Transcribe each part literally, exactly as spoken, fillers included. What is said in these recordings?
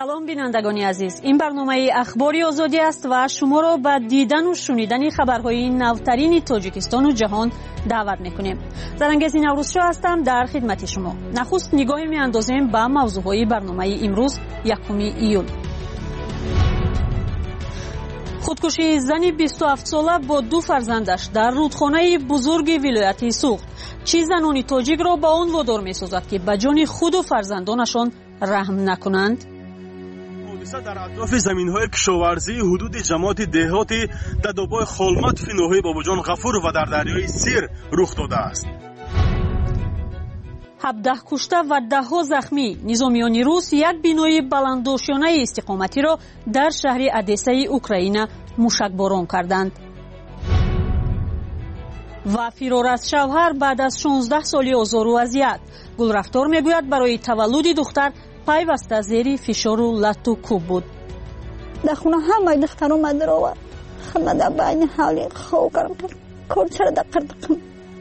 سلام بینندگان عزیز، این برنامه اخباری آزادی است و شما را به دیدن و شنیدن خبرهای نوترین تاجیکستان و جهان دعوت میکنیم. زرنگز نوروزشاه هستم در خدمت شما. نخست نگاهی میاندازیم به موضوعهای برنامه امروز یکم ایول. خودکشی زنی بیست و هفت ساله با دو فرزندش در رودخانه بزرگ ولایت سوخت. چی زنان تاجیک را به آن وادار می‌سازد که به جان خود و فرزندانشان رحم نکنند؟ حادثه در اطراف زمین‌های کشاورزی حدود جماعت دهاتی دادابای خولمت فی ناحیه باباجان غفور و در دریای سیر رخ داده است. هفده کشته و ده ها زخمی. نظامیان روس یک بینای بلندوشانه استقامتی را در شهر ادسه اوکراین موشکباران کردند. و فرار از شوهر بعد از شانزده سالی آزار و اذیت. گلرفتار میگوید برای تولد دختر پیوسته زیر فشار و لط و کوب بود. در خونه همه دختر اومد رو و خمه در بین حالی خواه کردم کار چرا در قردقم.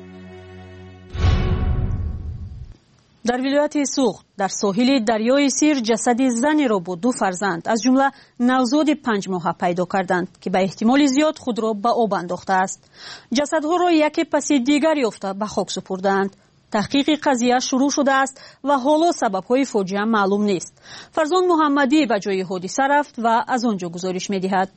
در ولایت سوخت در ساحل دریای سیر جسد زنی را با دو فرزند از جمله نوزاد پنج ماهه پیدا کردند که به احتمال زیاد خود را به آب انداخته است. جسدها را یکی پس دیگر یافته به خاک سپردند. تحقیق قضیه شروع شده است و حالا سبب‌های فاجعه معلوم نیست. فرزان محمدی به جای حادثه رفت و از آنجا گزارش می‌دهد.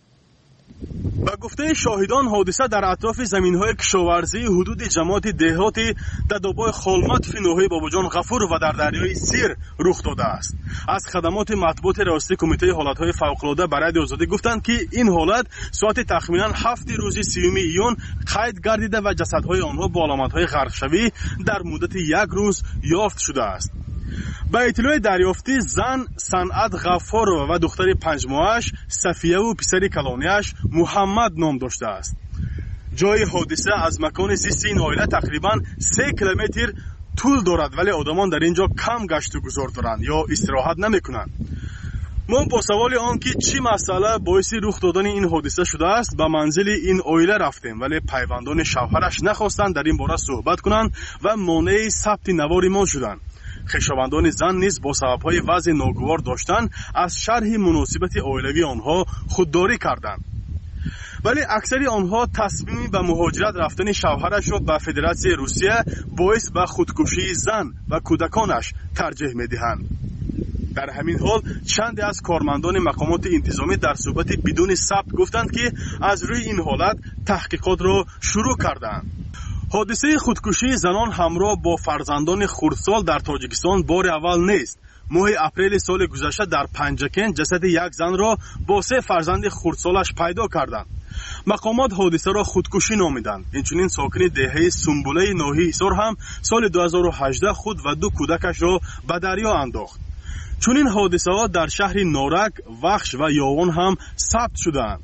به گفته شاهدان حادثه در اطراف زمین‌های کشاورزی حدود جماعت دهاتی دادابای خولمت فی ناحیه باباجان غفور و در دریای سیر رخ داده است. از خدمات مطبوعات ریاستی کمیته حالت‌های فوق‌العاده برای آزادی گفتند که این حالت ساعت تخمیناً هفت روز سیوم ایون قید گردیده و جسدهای آنها با علامت‌های غرقشوی در مدت یک روز یافت شده است. با اطلاع دریافتی زن صنعت غفار و دختر پنج ماهش صفیه و پسر کلانیش محمد نام داشته است. جای حادثه از مکان زیست این عائله تقریباً سه کیلومتر طول دارد ولی آدمان در اینجا کم گشت و گذار دارند یا استراحت نمی کنند. ما با سوال آن که چی مسئله باعث رخ دادن این حادثه شده است به منزل این عائله رفتیم ولی پیوندان شوهرش نخواستند در این باره صحبت کنند و مانع ثبت نوار ما شدند. خویشاوندان زن نیز با سبب‌های وضع ناگوار داشتن از شرح مناسبت عائلوی آنها خودداری کردند ولی اکثر آنها تصمیمی به مهاجرت رفتن شوهرش را به فدراسیون روسیه باعث به خودکشی زن و کودکانش ترجیح می‌دهند. در همین حال چند از کارمندان مقامات انتظامی در صحبت بدون ثبت گفتند که از روی این حالت تحقیقات را شروع کردند. حادثه خودکشی زنان همراه با فرزندان خردسال در تاجیکستان بار اول نیست. ماه اپریل سال گذشته در پنجکن جسد یک زن را با سه فرزند خردسالش پیدا کردند. مقامات حادثه را خودکشی نامیدند. اینچنین ساکن دهه سنبله ناحیه ایسار هم سال دو هزار و هجده خود و دو کودکش را به دریا انداخت. چنین حادثه ها در شهر نارک، وخش و یاون هم ثبت شدند.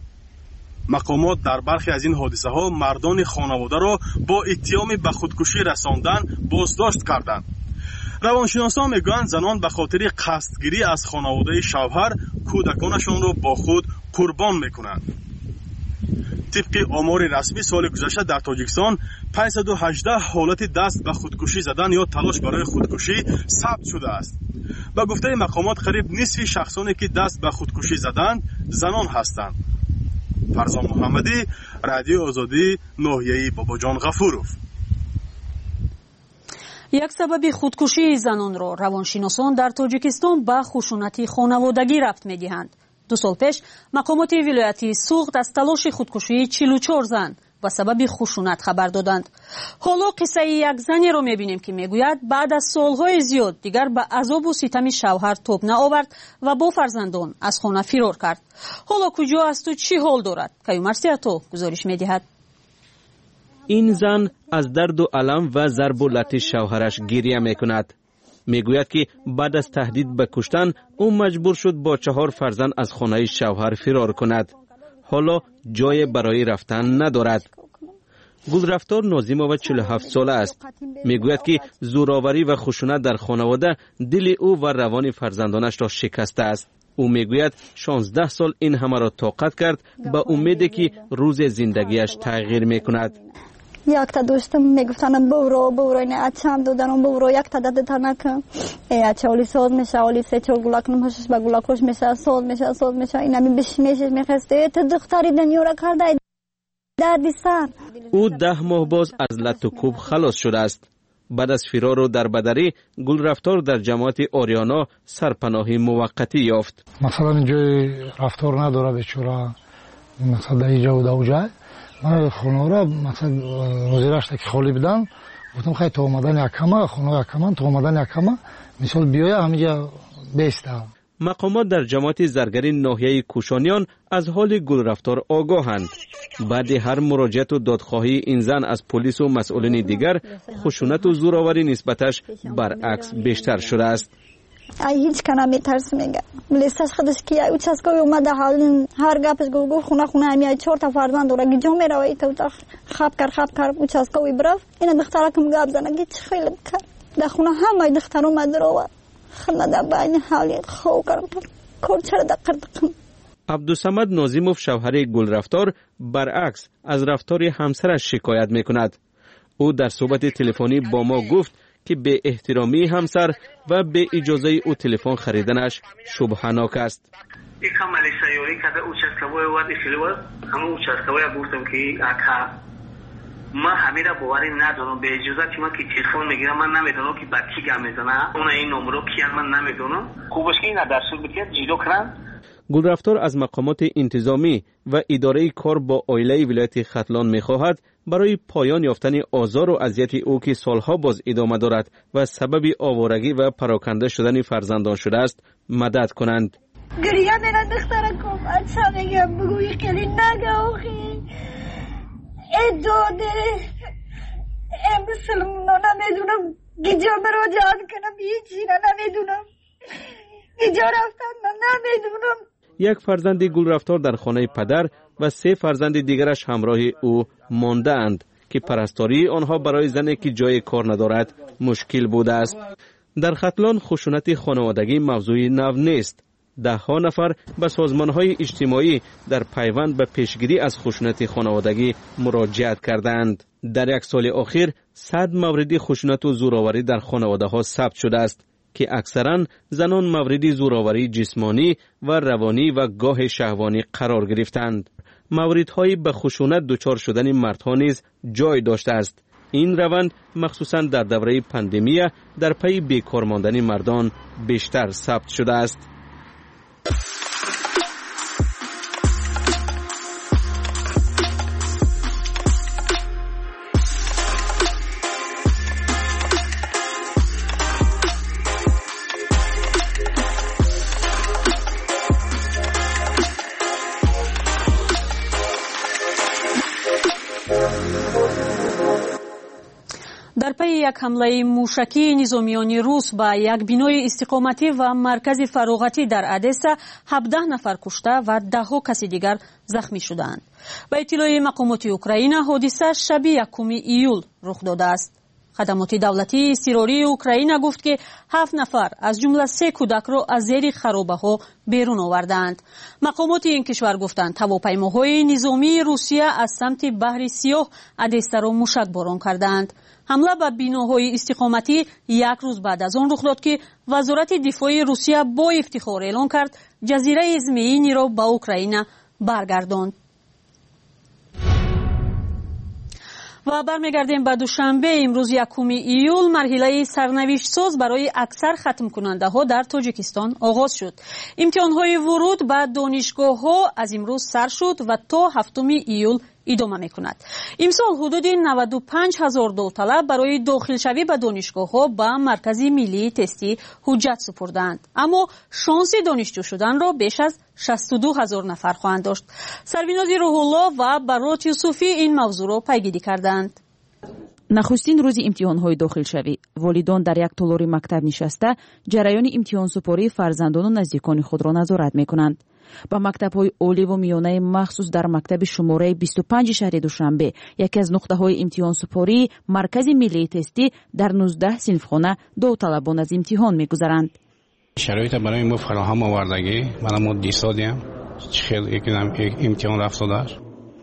مقامات در برخی از این حادثه ها مردان خانواده را با اتهام به خودکشی رساندن بازداشت کردند. روانشناسان میگویند زنان به خاطر قصدگیری از خانواده شوهر کودکانشان را با خود قربان میکنند. طبق آمار رسمی سال گذشته در تاجیکستان پانصد و هجده حالت دست به خودکشی زدن یا تلاش برای خودکشی ثبت شده است. به گفته مقامات قریب نصف شخصانی که دست به خودکشی زدند زنان هستند. فرزان محمدی، رادیو آزادی، ناحیه باباجان غفورов. یک سبب خودکشی زنان را روانشناسان در تاجیکستان به خشونت خانوادگی ربط می‌دهند. دو سال پیش مقامات ولایت سوخت از تلاش خودکشی چهل و چهار زن و سبب خشونت خبر دادند. حالا قصه یک زنی را می‌بینیم که میگوید بعد از سالهای زیاد دیگر به عذاب و ستم شوهر تاب نآورد و با فرزندان از خانه فرار کرد. حالا کجا است و چی حال دارد؟ کیومرسیاتو گزارش می‌دهد. این زن از درد و الم و ضرب و لط شوهرش گریه می‌کند. میگوید که بعد از تهدید به کشتن او مجبور شد با چهار فرزند از خانه شوهر فرار کند. حالا جای برای رفتن ندارد. گلرفتار نازیمووا چهل و هفت ساله است. میگوید که زورآوری و خشونت در خانواده دل او و روان فرزندانش را شکسته است. او میگوید شانزده سال این همه را طاقت کرد با امیدی که روز زندگیش تغییر میکند. یک تا دوستم میگفتن برو برو نه اچم دادن برو یک تا داده تا نکن ای اچه اولی ساز میشه اولی سه چهار گلاک نمشش با گلاکش میشه ساز میشه ساز میشه اینا می بشمیش میخسته تو دختری دنیا را کرده دردی سر. او ده ماه باز از لط و کوب خلاص شده است. بعد از فرار و دربدری گلرفتار در جماعت آریانا سرپناهی موقتی یافت. مثلا اینجای رفتار نداره بیچاره، مثلا در اینجا و در اونجا من خونه را مثلا روزی رشته که خالی بدم گفتم خیلی تا اومدن یکمه خونه یکمه تا اومدن یکمه مثال بیایه همینجا بیسته. مقامات در جماعت زرگری ناحیه کوشانیان از حال گلرفتار آگاهند. بعد هر مراجعت و دادخواهی این زن از پلیس و مسئولین دیگر خشونت و زورآوری نسبتش برعکس بیشتر شده است. ای هیچ کنه میترس میگه لیستش خودش که یه چسکوی اومده حال هر گپش گو گو خونه خونه همیای چهار تا فرزند داره گیجا میره و ایتا خب کر خب کر او چسکوی برف این دختره کم گپ زنه گیچ خیلی بکر در خونه همه دختر اومده رو خمده بین حالی خو کرم کورچر دقر دقم. عبدالصمد نازیموف شوهر گلرفتار برعکس از رفتار همسرش شکایت میکند. او در صحبت تلفنی با ما گفت که به احترامی همسر و به اجازه او تلفن خریدنش شبهناک است. یک عملی سیاری که او چسکوی وادی خیلی همون او چسکوی گفتم که اکا ما همه را باوری ندارم به اجازه که من که تلفن میگیرم من نمیدونم که با کی گپ میزنه اون این نمره کیان من نمیدونم خوبش که این در صورت بگید جیدو کنن. گلرفتار از مقامات انتظامی و اداره کار با عائله ولایت ختلان می‌خواهد برای پایان یافتن آزار و اذیت او که سالها باز ادامه دارد و سبب آوارگی و پراکنده شدن فرزندان شده است مدد کنند. گریه میرن دختره کم اچه میگم بگوی خیلی نگه آخی ای داده ای مسلمان نمیدونم گیجا مراجعات کنم هیچی نمیدونم گیجا رفتن من نمیدونم. یک فرزند گلرفتار در خانه پدر و سه فرزند دیگرش همراه او مانده اند که پرستاری آنها برای زنی که جای کار ندارد مشکل بوده است. در ختلان خشونت خانوادگی موضوع نو نیست. ده ها نفر به سازمان های اجتماعی در پیوند به پیشگیری از خشونت خانوادگی مراجعت کردند. در یک سال اخیر صد مورد خشونت و زورآوری در خانواده ها ثبت شده است که اکثرا زنان مورد زورآوری جسمانی و روانی و گاه شهوانی قرار گرفتند. موردهای به خشونت دچار شدن مردها نیز جای داشته است. این روند مخصوصا در دوره پاندمی در پی بیکار ماندن مردان بیشتر ثبت شده است. در پی یک حمله موشکی نظامیان روس به یک بینای استقامتی و مرکز فراغتی در ادسا هفده نفر کشته و ده ها کسی دیگر زخمی شدند. به اطلاع مقامات اوکراین حادثه شب یکم ایول رخ داده است. خدمات دولتی اضطراری اوکراین گفت که هفت نفر از جمله سه کودک را از زیر خرابه ها بیرون آوردند. مقامات این کشور گفتند هواپیماهای نظامی روسیه از سمت بحر سیاه ادسا را موشک باران کردند. حمله به بیناهای استقامتی یک روز بعد از آن رخ داد که وزارت دفاع روسیه با افتخار اعلام کرد جزیره زمینی را به اوکراین برگرداند. و برمیگردیم به دوشنبه امروز یکم ایول مرحله سرنوشت ساز برای اکثر ختم کننده ها در تاجیکستان آغاز شد. امتحان های ورود به دانشگاه ها از امروز سر شد و تا هفتم ایول ادامه میکند. امسال حدود نود و پنج هزار داوطلب برای داخل شوی به دانشگاه ها به مرکز ملی تستی حجت سپردند، اما شانس دانشجو شدن را بیش از شصت و دو هزار نفر خواهند داشت. سربیناز روح الله و برات یوسفی این موضوع را پیگیری کردند. нахустин рӯзи имтиҳонҳои дохилшавӣ волидон дар як толори мактаб нишаста ҷараёни имтиҳонсупории фарзандону наздикони худро назорат мекунанд. ба мактабҳои оливу миёнаи махсус дар мактаби шумораи бисту панҷи шаҳри душанбе яке аз нуқтаҳои имтиҳонсупории маркази миллии тестӣ дар нуздаҳ синфхона довталабон аз имтиҳон мегузаранд. шароита барои мо фароҳам овардагӣ мана мо дисодиам хел имтиҳон рафтодаш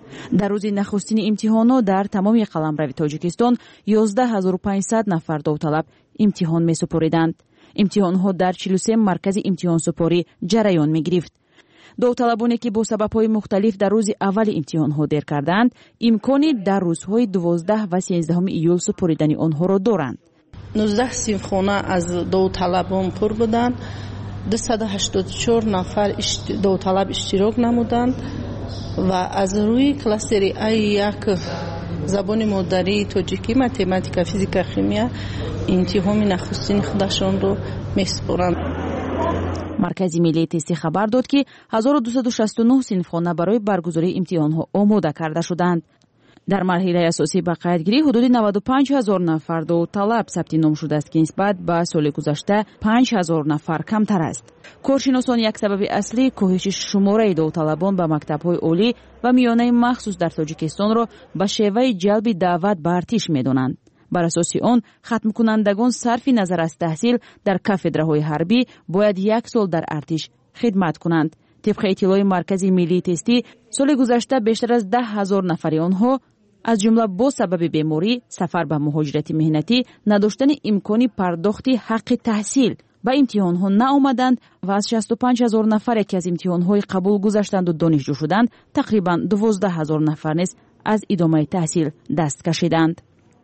дар рӯзи нахустини имтиҳонот дар тамоми қаламрави тоҷикистон ёздаҳ ҳазору панҷсад нафар довталаб имтиҳон месупориданд. имтиҳонҳо дар чилу се маркази имтиҳонсупорӣ ҷараён мегирифт. довталабоне ки бо сабабҳои мухталиф дар рӯзи аввали имтиҳонҳо дер карданд, имкони дар рӯзҳои дувоздаҳ ва сенздаҳуми июл супоридани онҳоро доранд. нуздаҳ синфхона аз довталабон пур буданд. дусаду ҳаштоду чор нафар довталаб иштирок намуданд ва аз рӯи кластери ай як забони модарии тоҷикӣ, математика, физика, химия имтиҳони нахустини худашонро месупоранд. маркази миллии тестӣ хабар дод ки ҳазору дусаду шасту нӯҳ синфхона барои баргузории имтиҳонҳо омода карда шуданд. дар марҳилаи асосӣ ба қайдгирӣ ҳудуди наваду панҷ ҳазор нафар довталаб сабти ном шудааст ки нисбат ба соли гузашта панҷ ҳазор нафар камтар аст. коршиносон як сабаби аслии коҳиши шумораи довталабон ба мактабҳои олӣ ва миёнаи махсус дар тоҷикистонро ба шеваи ҷалби даъват ба артиш медонанд. бар асоси он хатмкунандагон сарфи назар аз таҳсил дар кафедраҳои ҳарбӣ бояд як сол дар артиш хидмат кунанд. тибқи иттилои маркази миллии тестӣ соли гузашта бештар аз даҳ ҳазор нафари онҳо аз ҷумла бо сабаби беморӣ, сафар ба муҳоҷирати меҳнатӣ, надоштани имкони пардохти ҳаққи таҳсил ба имтиҳонҳо наомаданд ва аз шасту панҷ ҳазор нафаре ки аз имтиҳонҳои қабул гузаштанду донишҷӯ шуданд, тақрибан дувоздаҳ ҳазор нафар низ аз идомаи таҳсил даст кашиданд.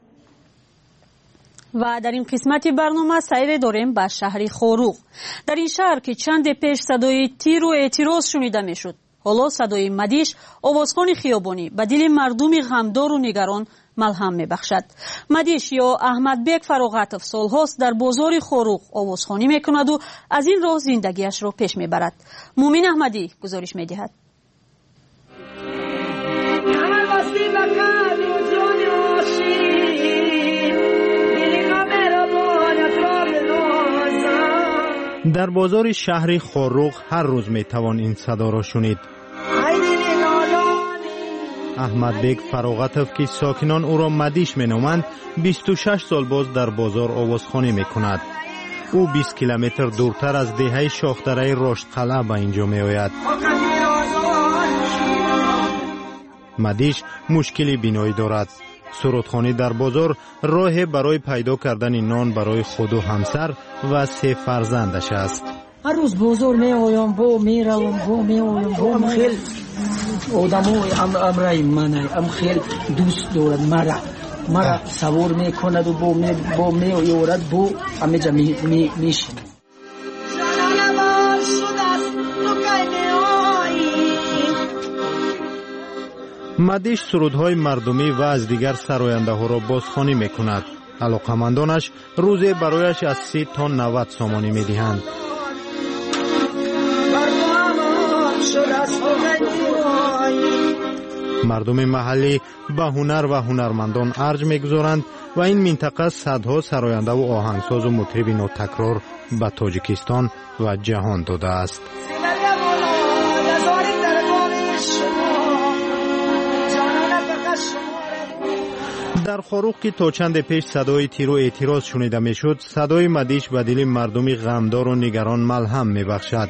ва дар ин қисмати барнома сайре дорем ба шаҳри Хоруғ. дар ин шаҳр ки чанде пеш садои тиру эътироз шунида мешуд, ҳоло садои Мадиш, овозхони хиёбонӣ ба дили мардуми ғамдору нигарон малҳам мебахшад. Мадиш ё Аҳмадбек Фароғатов солҳост дар бозори Хоруғ овозхонӣ мекунаду аз ин роҳ зиндагиашро пеш мебарад. Мумин Аҳмадӣ гузориш медиҳад. در بازار شهر خوروغ هر روز میتوان این صدا را شنید. احمدبک فراغتوف که ساکنان او را مدیش مینامند بیست و شش سال باز در بازار آوازخوانی میکند. او بیست کیلومتر دورتر از دهه شاخدره رشد قلعه به اینجا میآید. مدیش مشکلی بینایی دارد. سرودخوانی در بازار راه برای پیدا کردن نان برای خود و همسر و سه فرزندش است. هر روز بازار می آیم با می روم با می آیم با ام خیلی آدمای ام امرای منای ام خیلی دوست دارد مرا مرا سوار می کند و با می با می آورد با همه جا می می میشیم. مدیش سرودهای مردمی و از دیگر سراینده ها را بازخوانی می کند. علاقمندانش روزی برایش از سی تا نود سامانی می دهند. مردم محلی به هنر و هنرمندان ارج می گذارند و این منطقه صدها سراینده و آهنگساز و مطرب نوتکرار به تاجیکستان و جهان داده است. در خوروغ که تا چند پیش صدای تیر و اعتراض شنیده میشد، صدای مدیش به دل مردمی غمدار و نگران ملهم میبخشد.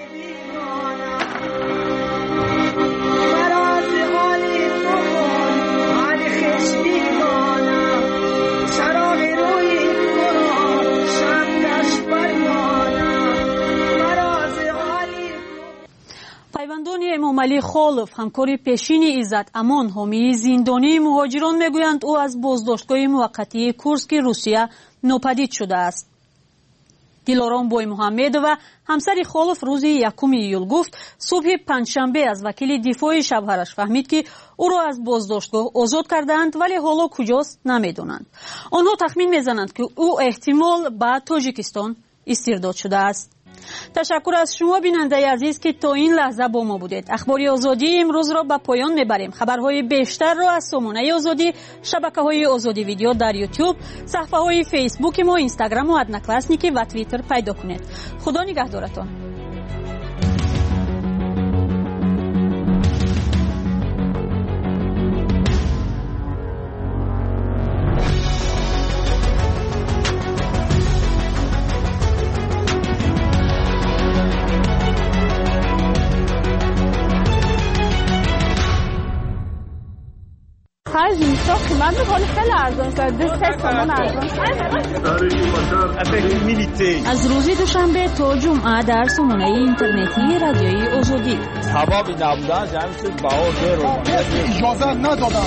пайвандони эмомалӣ холов ҳамкори пешини иззат амон ҳомии зиндонии муҳоҷирон мегӯянд ӯ аз боздоштгоҳи муваққатии курски русия нопадид шудааст. дилором боймуҳаммедова ҳамсари холов рӯзи якуми июл гуфт субҳи панҷшанбе аз вакили дифои шавҳараш фаҳмид ки ӯро аз боздоштгоҳ озод кардаанд, вале ҳоло куҷост намедонанд. онҳо тахмин мезананд ки ӯ эҳтимол ба тоҷикистон истирдод шудааст. ташаккур аз шумо бинандаи азиз ки то ин лаҳза бо мо будед. ахбори озодии имрӯзро ба поён мебарем. хабарҳои бештарро аз сомонаи озодӣ, шабакаҳои озоди видео дар ютуб, саҳифаҳои фейсбуки мо, инстаграму одноклассники ва твиттер пайдо кунед. худо нигаҳдоратон. خرج میشه قیمت خیلی خیلی ارزان کرده سه تومن ارزان از روز دوشنبه تا جمعه در سامانه اینترنتی رادیوی آزادی ثوابی نبودن جمع شد باور رو اجازه ندادن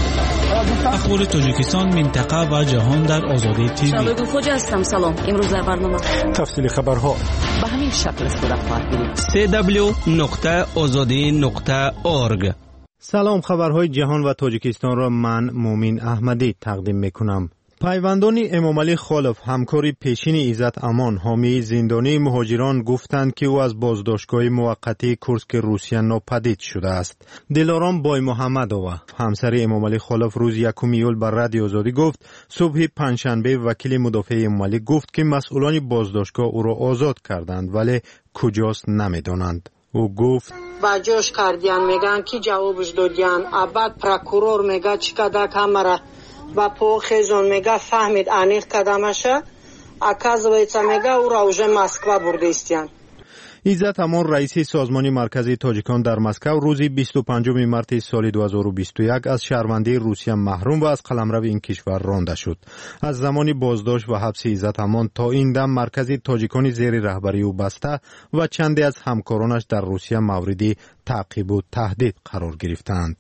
اخبار تاجیکستان منطقه و جهان در آزادی تیوی. شبگو خوجا هستم. سلام. امروز در برنامه تفصیل خبرها به همین شکل صورت خواهد گرفت. سی دبلیو نقطه آزادی نقطه اورگ. سلام، خبرهای جهان و تاجیکستان را من مومین احمدی تقدیم میکنم. پیوندان امامعلی خالف همکاری پیشین عزت امان حامی زندانی مهاجران گفتند که او از بازداشتگاه موقتی کورسک روسیه ناپدید شده است. دلارام بای محمدова همسر امامعلی خالف روز یکم ایول بر رادیو آزادی گفت صبح پنجشنبه وکیل مدافع امامعلی گفت که مسئولان بازداشتگاه او را آزاد کردند ولی کجاست نمیدانند. او گفت با جوش کردیان میگن که جوابش دادیان ابد پروکورور میگه چقدر کامرا با پوخیزون میگه فهمید انیق کدامشه اکازویتsa میگه او را уже مسکو برده استیان. عزت امان رئیس سازمان مرکزی تاجیکان در مسکو روز بیست و پنجم مارس سال دو هزار و بیست و یک از شهروندی روسیه محروم و از قلمرو این کشور رانده شد. از زمان بازداشت و حبس عزت امان تا این دم مرکزی تاجیکان زیر رهبری او بسته و چندی از همکارانش در روسیه مورد تعقیب و تهدید قرار گرفتند.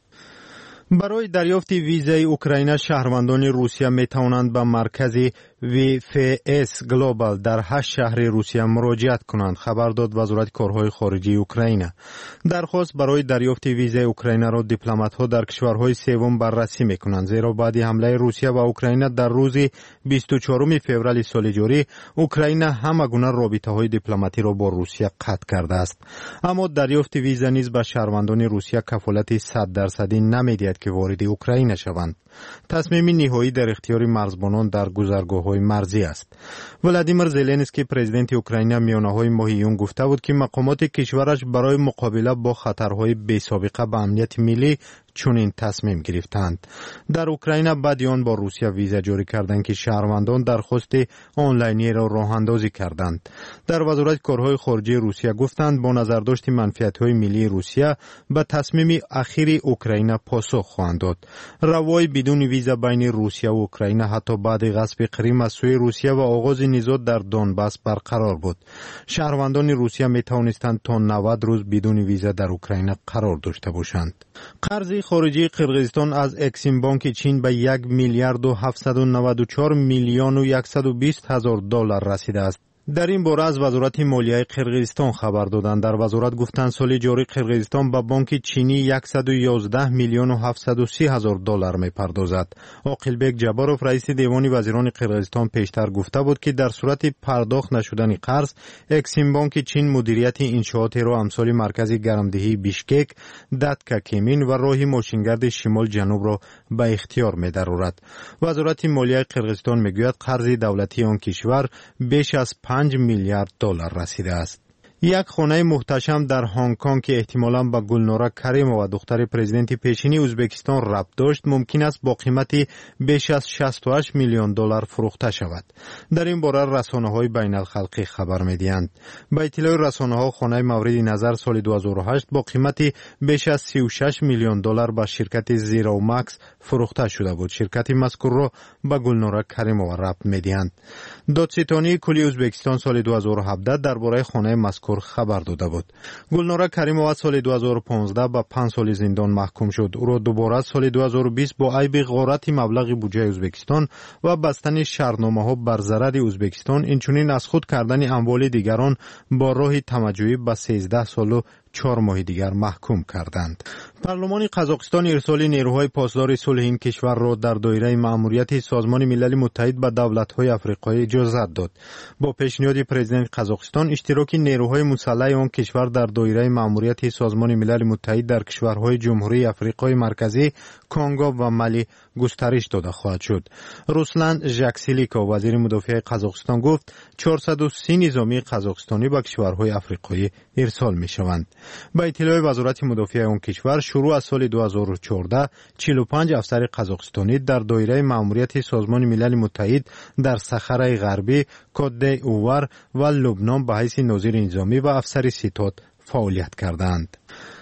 برای دریافت ویزای اوکراین شهروندان روسیه می توانند به مرکز وی اف اس گلوبال در هشت شهر روسیه مراجعت کنند، خبر داد وزارت کارهای خارجی اوکراین. درخواست برای دریافت ویزای اوکراین را دیپلمات‌ها در کشورهای سوم بررسی می‌کنند، زیرا بعد حمله روسیه و اوکراین در روز بیست و چهارم فوریه سال جاری اوکراین همگونه رابطه‌های دیپلماتی را با روسیه قطع کرده است. اما دریافت ویزا نیز به شهروندان روسیه کفالت صد درصدی نمی‌دهد که وارد اوکراین شوند. تصمیم نهایی در اختیار مرزبانان در گذرگاه‌های مرزی است. ولادیمیر زلنسکی پرزیدنت اوکراین میانه‌های ماه یون گفته بود که مقامات کشورش برای مقابله با خطرهای بی‌سابقه به امنیت ملی چنین تصمیم گرفتند. در اوکراین بعد آن با روسیه ویزا جاری کردند که شهروندان درخواست آنلاینی را راه اندازی کردند. در وزارت کارهای خارجه روسیه گفتند با نظرداشت منفعت‌های ملی روسیه به تصمیم اخیر اوکراین پاسخ خواهند داد. روای بدون ویزا بین روسیه و اوکراین حتی بعد غصب کریم از سوی روسیه و آغاز نزاع در دونباس برقرار بود. شهروندان روسیه می توانستند تا نود روز بدون ویزا در اوکراین قرار داشته باشند. قرض خارجی قرقیزستان از اکسیم بانک چین به یک میلیارد و هفتصد و نود و چهار میلیون و صد و بیست هزار دلار رسیده است. در این باره از وزارت مالیه قرقیزستان خبر دادند. در وزارت گفتند سال جاری قرقیزستان به بانک چینی صد و یازده میلیون و هفتصد و سی هزار دلار میپردازد. عاقلبک جباروف رئیس دیوان وزیران قرقیزستان پیشتر گفته بود که در صورت پرداخت نشدن قرض اکسیم بانک چین مدیریت انشاءات را امثال مرکز گرمدهی بیشکک، داتکا کمین و راه ماشینگرد شمال جنوب را به اختیار می‌دارد. وزارت مالیه قرقیزستان میگوید قرض دولتی آن کشور بیش از پنج میلیارد دلار رسیده است. یک خانه محتشم در هنگ کنگ که احتمالاً به گلنورا کریمووا دختر پرزیدنت پیشینی ازبکستان ربط داشت ممکن است با قیمت بیش از شصت و هشت میلیون دلار فروخته شود. در این باره رسانه‌های بین الخلقی خبر می‌دهند. به اطلاع رسانه‌ها خانه مورد نظر سال دو هزار و هشت با قیمت بیش از سی و شش میلیون دلار به شرکت زیرو ماکس فروخته شده بود. شرکت مذکور را به گلنورا کریمووا ربط می‌دهند. دادستانی کلی ازبکستان سال دو هزار و هفده درباره خانه مذکور خبر داده بود. گلنورا کریمووا سال دو هزار و پانزده با پنج سال زندان محکوم شد. او را دوباره سال دو هزار و بیست با عیب غارت مبلغ بودجه ازبکستان و بستن شرطنامه‌ها بر ضرر ازبکستان اینچنین از خود کردن اموال دیگران با راه تمجیدی به سیزده سال و چهار ماه دیگر محکوم کردند. پارلمان قزاقستان ارسال نیروهای پاسدار صلح این کشور را در دایره مأموریت سازمان ملل متحد به دولت‌های آفریقایی اجازت داد. با پیشنهاد پرزیدنت قزاقستان اشتراک نیروهای مسلح آن کشور در دایره مأموریت سازمان ملل متحد در کشورهای جمهوری آفریقای مرکزی، کنگو و مالی گسترش داده خواهد شد. روسلان ژاکسیلیکا وزیر مدافع قزاقستان گفت چهارصد و سی نظامی قزاقستانی به کشورهای آفریقایی ارسال می‌شوند. با اطلاع وزارت مدافع آن کشور شروع از سال دو هزار و چهارده چهل و پنج افسر قزاقستانی در دایره مأموریت سازمان ملل متحد در صحرای غربی، کۆت د'ivoire و لبنان به حیث ناظر نظامی و افسر ستاد فعالیت کردند.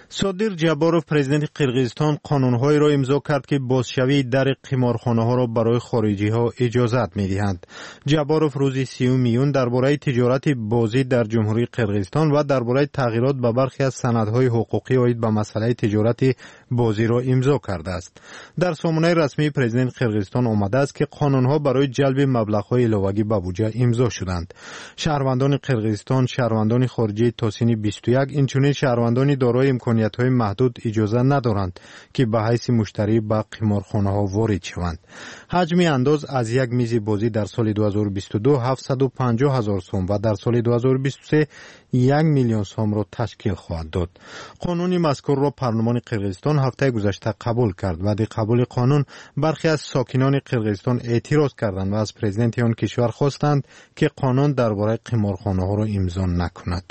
صادر جباروف پرزیدنت قرقیزستان قانون‌هایی را امضا کرد که بازشوی در قمارخانه‌ها را برای خارجی‌ها اجازت می‌دهند. جباروف روز سیوم میون درباره تجارت بازی در جمهوری قرقیزستان و درباره تغییرات به برخی از سندهای حقوقی عاید به مسئله تجارت بازی را امضا کرده است. در سامانه رسمی پرزیدنت قرقیزستان آمده است که قانون‌ها برای جلب مبلغ‌های علاوه‌ای به بودجه امضا شدند. شهروندان قرقیزستان، شهروندان خارجی تا سن بیست و یک، اینچنین شهروندان دارای امکانیت‌های محدود اجازه ندارند که به حیث مشتری به قمارخانه‌ها وارد شوند. حجم انداز از یک میز بازی در سال دو هزار و بیست و دو هفتصد و پنجاه هزار سوم و در سال دو هزار و بیست و سه یک میلیون سوم را تشکیل خواهد داد. قانون مذکور را پارلمان قرقیزستان هفته گذشته قبول کرد. بعد قبول قانون برخی از ساکنان قرقیزستان اعتراض کردند و از پرزیدنت آن کشور خواستند که قانون درباره قمارخانه‌ها را امضا نکند.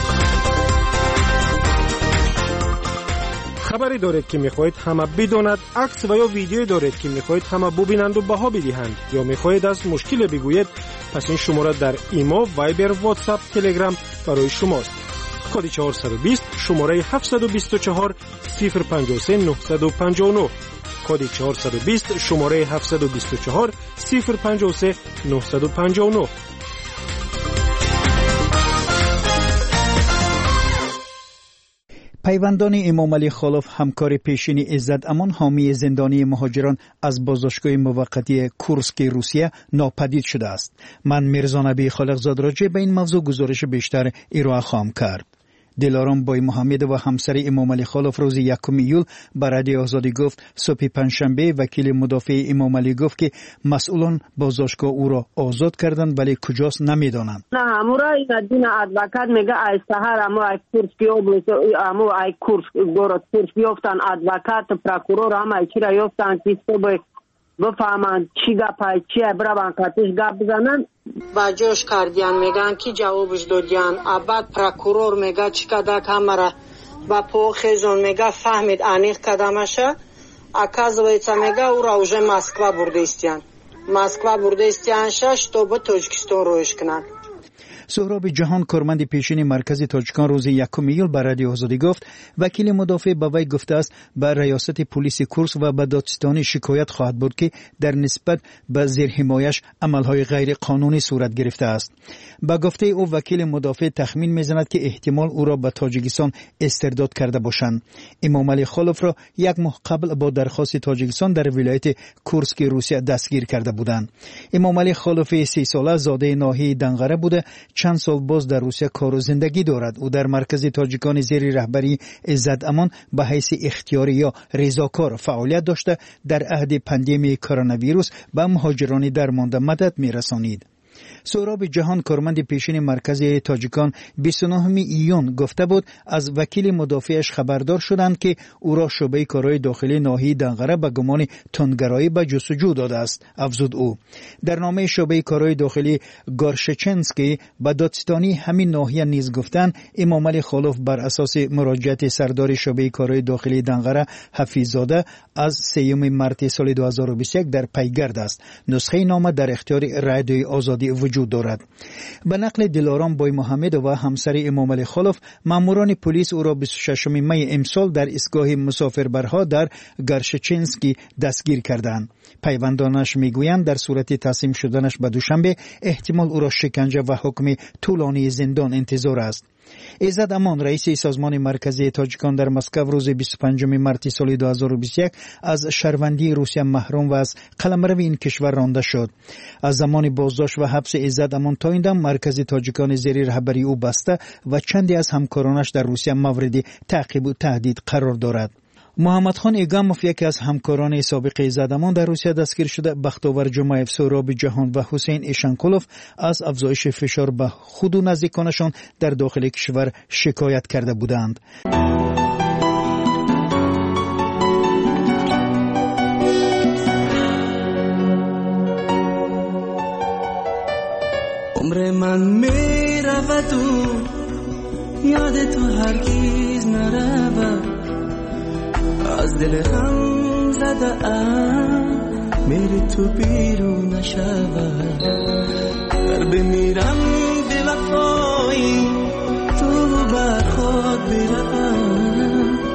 خبری دارید که میخواهید همه بداند، عکس و یا ویدیویی دارید که میخواهید همه ببینند و بها بدهند، یا میخواهید از مشکل بگویید، پس این شماره در ایمو، وایبر، واتساپ، تلگرام برای شماست. کد چهارصد و بیست شماره هفتصد و بیست و چهار صفر پنجاه و سه نهصد و پنجاه و نه. کد چهارصد و بیست شماره هفتصد و بیست و چهار صفر پنجاه و سه نهصد و پنجاه و نه. پیوندان امام علی خالف همکار پیشین عزت امان حامی زندانی مهاجران از بازداشتگاه موقتی کورسک روسیه ناپدید شده است. من میرزا نبی خالقزاد راجع به این موضوع گزارش بیشتر ارائه خواهم کرد. دلارام بای محمد و همسر امام علی خالف روز یکم ایول به رادیو آزادی گفت صبح پنجشنبه وکیل مدافع امام علی گفت که مسئولان بازداشتگاه او را آزاد کردند ولی کجاست نمیدانند. نه همورا این دین ادوکات میگه از سحر اما از کورس بیوبلس اما از کورس گورت کورس بیافتن ادوکات پروکورور اما چی را یافتن که صبح بفهمند چی گپای چیه برابر کاتش گپ بزنن. با جوش کردیان میگن که جوابش دادیان. بعد پروکورور میگه چی کدا کامرا با پوخزون میگه فهمید انیخ کدامشه. оказывается میگه او را уже مسکو برده استیان. مسکو برده استیان شش تو به تاجیکستان روش کنن. سهراب جهان کارمند پیشین مرکز تاجیکان روز یکم ایول به رادیو آزادی گفت وکیل مدافع به وی گفته است به ریاست پلیس کورس و به دادستانی شکایت خواهد برد که در نسبت به زیر حمایش عملهای غیر قانونی صورت گرفته است. با گفته او وکیل مدافع تخمین میزند که احتمال او را به تاجیکستان استرداد کرده باشند. امام علی خالف را یک ماه قبل با درخواست تاجیکستان در ولایت کورسک روسیه دستگیر کرده بودند. امام علی خالف سی ساله زاده ناحیه دنقره بوده، چند سال باز در روسیه کار و زندگی دارد. او در مرکز تاجیکان زیر رهبری عزت امان به حیث اختیاری یا رضاکار فعالیت داشته در عهد پاندمی کرونا ویروس به مهاجران درمانده مدد میرسانید. سهراب جهان کارمند پیشین مرکز تاجیکان بیست و نهم ایون گفته بود از وکیل مدافعش خبردار شدند که او را شعبه کارهای داخلی ناحیه دنقره به گمان تندگرایی به جستجو داده است. افزود او در نامه شعبه کارهای داخلی گارشچنسکی به دادستانی همین ناحیه نیز گفتند امام علی خالف بر اساس مراجعت سردار شعبه کارهای داخلی دنقره حفیظزاده از سوم مارس سال دو هزار و بیست و یک در پیگرد است. نسخه نامه در اختیار رادیو آزادی وجود دارد. به نقل دلارام بای محمد و همسر امام علی خالف، ماموران پلیس او را بیست و ششم می امسال در ایستگاه مسافربرها در گارشچنسکی دستگیر کردند. پیوندانش میگویند در صورت تسلیم شدنش به دوشنبه احتمال او را شکنجه و حکم طولانی زندان انتظار است. عزت امان رئیس سازمان مرکزی تاجیکان در مسکو روز بیست و پنجم مارس سال دو هزار و بیست و یک از شهروندی روسیه محروم و از قلمرو این کشور رانده شد. از زمان بازداشت و حبس عزت امان تا این دم مرکز تاجیکان زیر رهبری او بسته و چندی از همکارانش در روسیه مورد تعقیب و تهدید قرار دارد. محمد خان ایگاموف یکی از همکاران سابق عزت امان در روسیه دستگیر شده. بختاور جمعیف، سهراب جهان و حسین ایشانکولوف از افزایش فشار به خود و نزدیکانشان در داخل کشور شکایت کرده بودند. عمر من می رود و یاد تو هرگیز نرود، از دل غم زده ام میری تو بیرون نشود. در بمیرم بی وفایی تو بر خود بروم،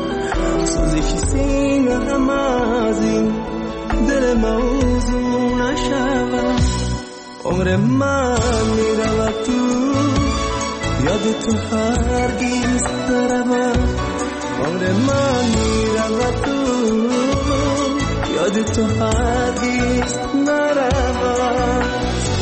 سوزش سینه هم از این دل موضوع نشود عمر من میرود تو یاد تو هرگیز نرود عمر من میرود تو یاد تو هرگیز نرود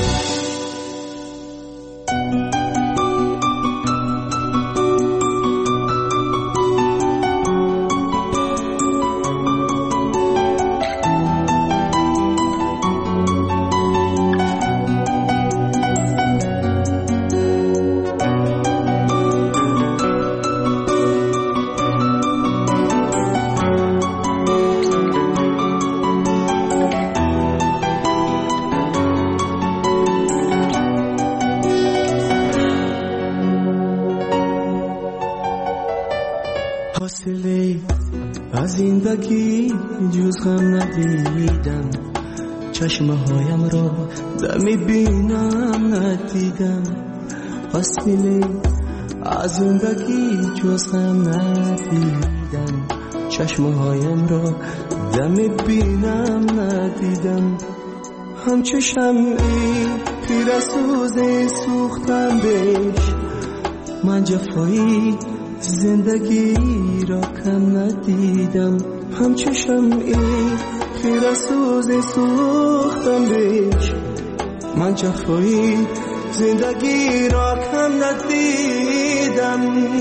زندگی جز غم ندیدم چشمه هایم را دمی بینم ندیدم فاصله از زندگی جز غم ندیدم چشمه هایم را دمی بینم ندیدم همچو شمعی تیر سوز سوختم بهش من جفایی زندگی را کم ندیدم همچو شمعی خیره سوز سوختم بهش من جفایی زندگی را کم ندیدم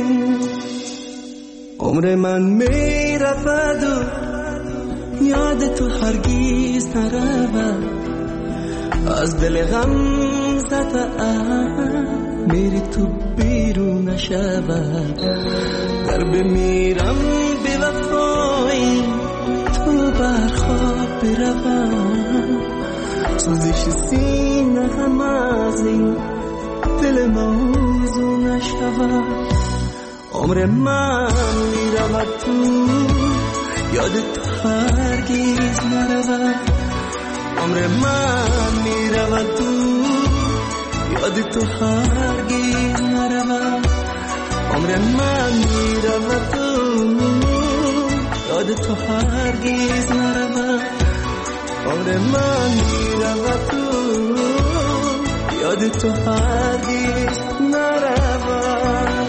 عمر من می رفت و یاد تو هرگیز نرود از دل غم زده میری تو بیرون نشود در بمیرم بی وفایی تو برخواب بروم سوزش سینه هم از این دل موضوع نشود عمر من میرود تو یاد تو هرگیز نرود عمر من میرود تو یاد تو هرگیز نرود عمر من میرود تو یاد تو هرگیز نرود عمر من میرود تو یاد تو هرگیز نرود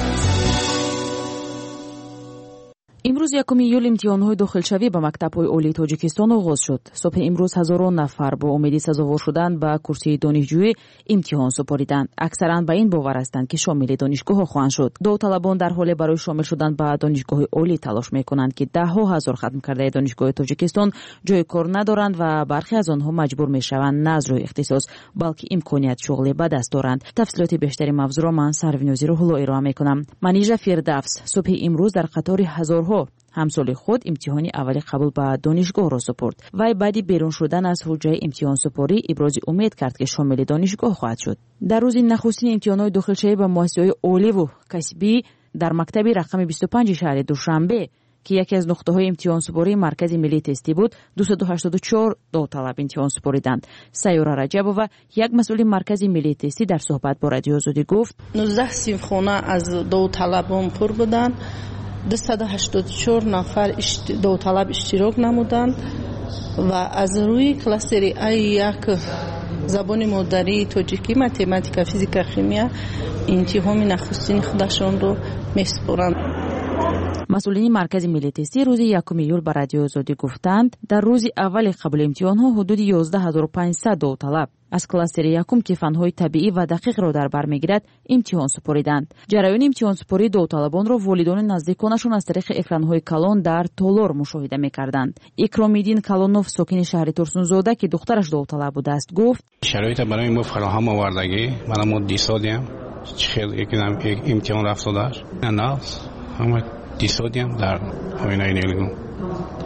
امروز یکم ایول امتحان‌های داخلشوی به مکتب‌های عالی تاجیکستان آغاز شد. صبح امروز هزاران نفر با امید سزاوار شدن به کرسی دانشجویی امتحان سپاریدند. اکثرا به این باور هستند که شامل دانشگاه خواهند شد. داوطلبان در حال برای شامل شدن به دانشگاه عالی تلاش می‌کنند که ده ها هزار ختم کرده دانشگاه تاجیکستان جای کار ندارند و برخی از آنها مجبور می‌شوند نه از روی اختصاص بلکه امکانیت شغل به دست دارند. تفصیلات بیشتری موضوع را من سروینوزی رو ارائه می‌کنم. منیژه فردوس صبح امروز در قطار هزارها همسال خود امتحانی اولی قبول به دانشگاه را سپرد. وی بعد بیرون شدن از حجره امتحان سپاری ابراز امید کرد که شامل دانشگاه خواهد شد. در روز نخستین امتحانات داخلشوی به مؤسسه‌های عالی و کسبی در مکتب رقم بیست و پنج شهر دوشنبه که یکی از نقطه‌های امتحان سپاری مرکز ملی تستی بود دویست و هشتاد و چهار داوطلب امتحان سپاریدند. سیاره رجبова یک مسئول مرکز ملی تستی در صحبت با رادیو آزادی گفت نوزده صنفخانه از داوطلبان پر بودند. دویست و هشتاد و چهار نفر داوطلب اشتراک نمودند و از روی کلاستر ای یک زبان مادری تاجیکی متماتیکا فیزیکا شیمیا امتحان نخستین خودشان رو میسپارند. مسئولین مرکز ملی تستی روز یکم ایول به رادیو آزادی گفتند در روز اول قبول امتحان ها حدود یازده هزار و پانصد داوطلب از کلاستر یکم که فنهای طبیعی و دقیق را در بر میگیرد امتحان سپاریدند. جریان امتحان سپاری داوطلبان را والدان نزدیکانشان از طریق екранهای کلان در تالار مشاهده میکردند. اکرام‌الدین کلانوف ساکن شهر ترسونزاده که دخترش داوطلب بوده است گفت شرایط برای ما فراهم آوردگی من ما دیسادیم خیلی یکم امتحان رفت داشت نه همه دیسادیم در همین این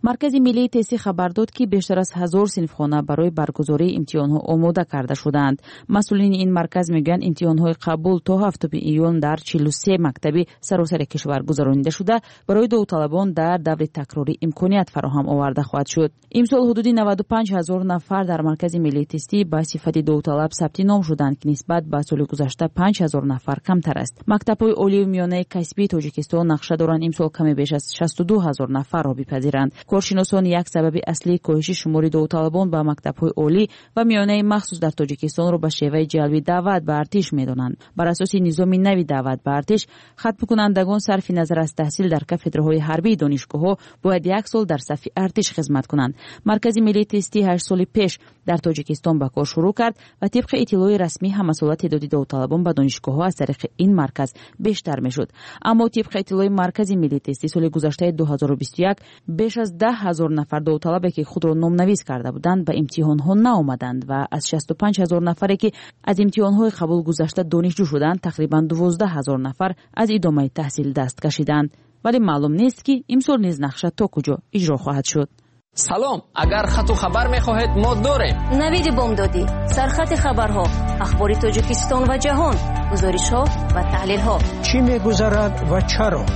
مرکز ملی تست خبر داد که بیشتر از هزار صنفخانه برای برگزاری امتحان‌ها آماده کرده شدند. مسئولین این مرکز میگن امتحان‌های قبول تا هفتم ایون در چهل و سه مکتب سراسر کشور گذرانیده شده. برای داوطلبان در دور تکراری امکانیت فراهم آورده خواهد شد. امسال حدود نود و پنج هزار نفر در مرکز ملی تستی به صفت داوطلب ثبت نام شدند که نسبت به سال گذشته پنج هزار نفر کمتر است. مکتب‌های عالی و میانه کسبی تاجیکستان نقشه دارند امسال کمی بیش از شصت و دو هزار نفر را بپذیرند. کارشناسان یک سبب اصلی کاهش شمار داوطلبان به مکتب‌های عالی و میانه مخصوص در تاجیکستان را به شیوه جلبی دعوت به ارتش می‌دانند. بر اساس نظام نوی دعوت به ارتش، ختم کنندگان صرف نظر از تحصیل در کاتدرهای حربی دانشگاه‌ها باید یک سال در صف ارتش خدمت کنند. مرکز ملی تستی هشت سال پیش در تاجیکستان به کار شروع کرد و طبق اطلاع رسمی همسال تعداد داوطلبان به دانشگاه‌ها از طریق این مرکز بیشتر می‌شد. اما طبق اطلاع مرکز ملی تستی سال گذشته دو هزار و بیست و یک بیش از ده هزار نفر داوطلبی که خود را نام‌نویس کرده بودند به امتحان‌ها نآمدند و از شصت و پنج هزار نفری که از امتحان‌های قبول گذشته دانشجو شدند تقریباً دوازده هزار نفر از ادامه تحصیل دست کشیدند. ولی معلوم نیست که امسال نیز نقشه تا کجا اجرا خواهد شد. سلام، اگر خط و خبر می‌خواهید ما داریم. نوید بامدادی، سرخط خبرها، اخبار تاجیکستان و جهان، گزارش‌ها و تحلیل‌ها. چی می‌گذرد و چرا؟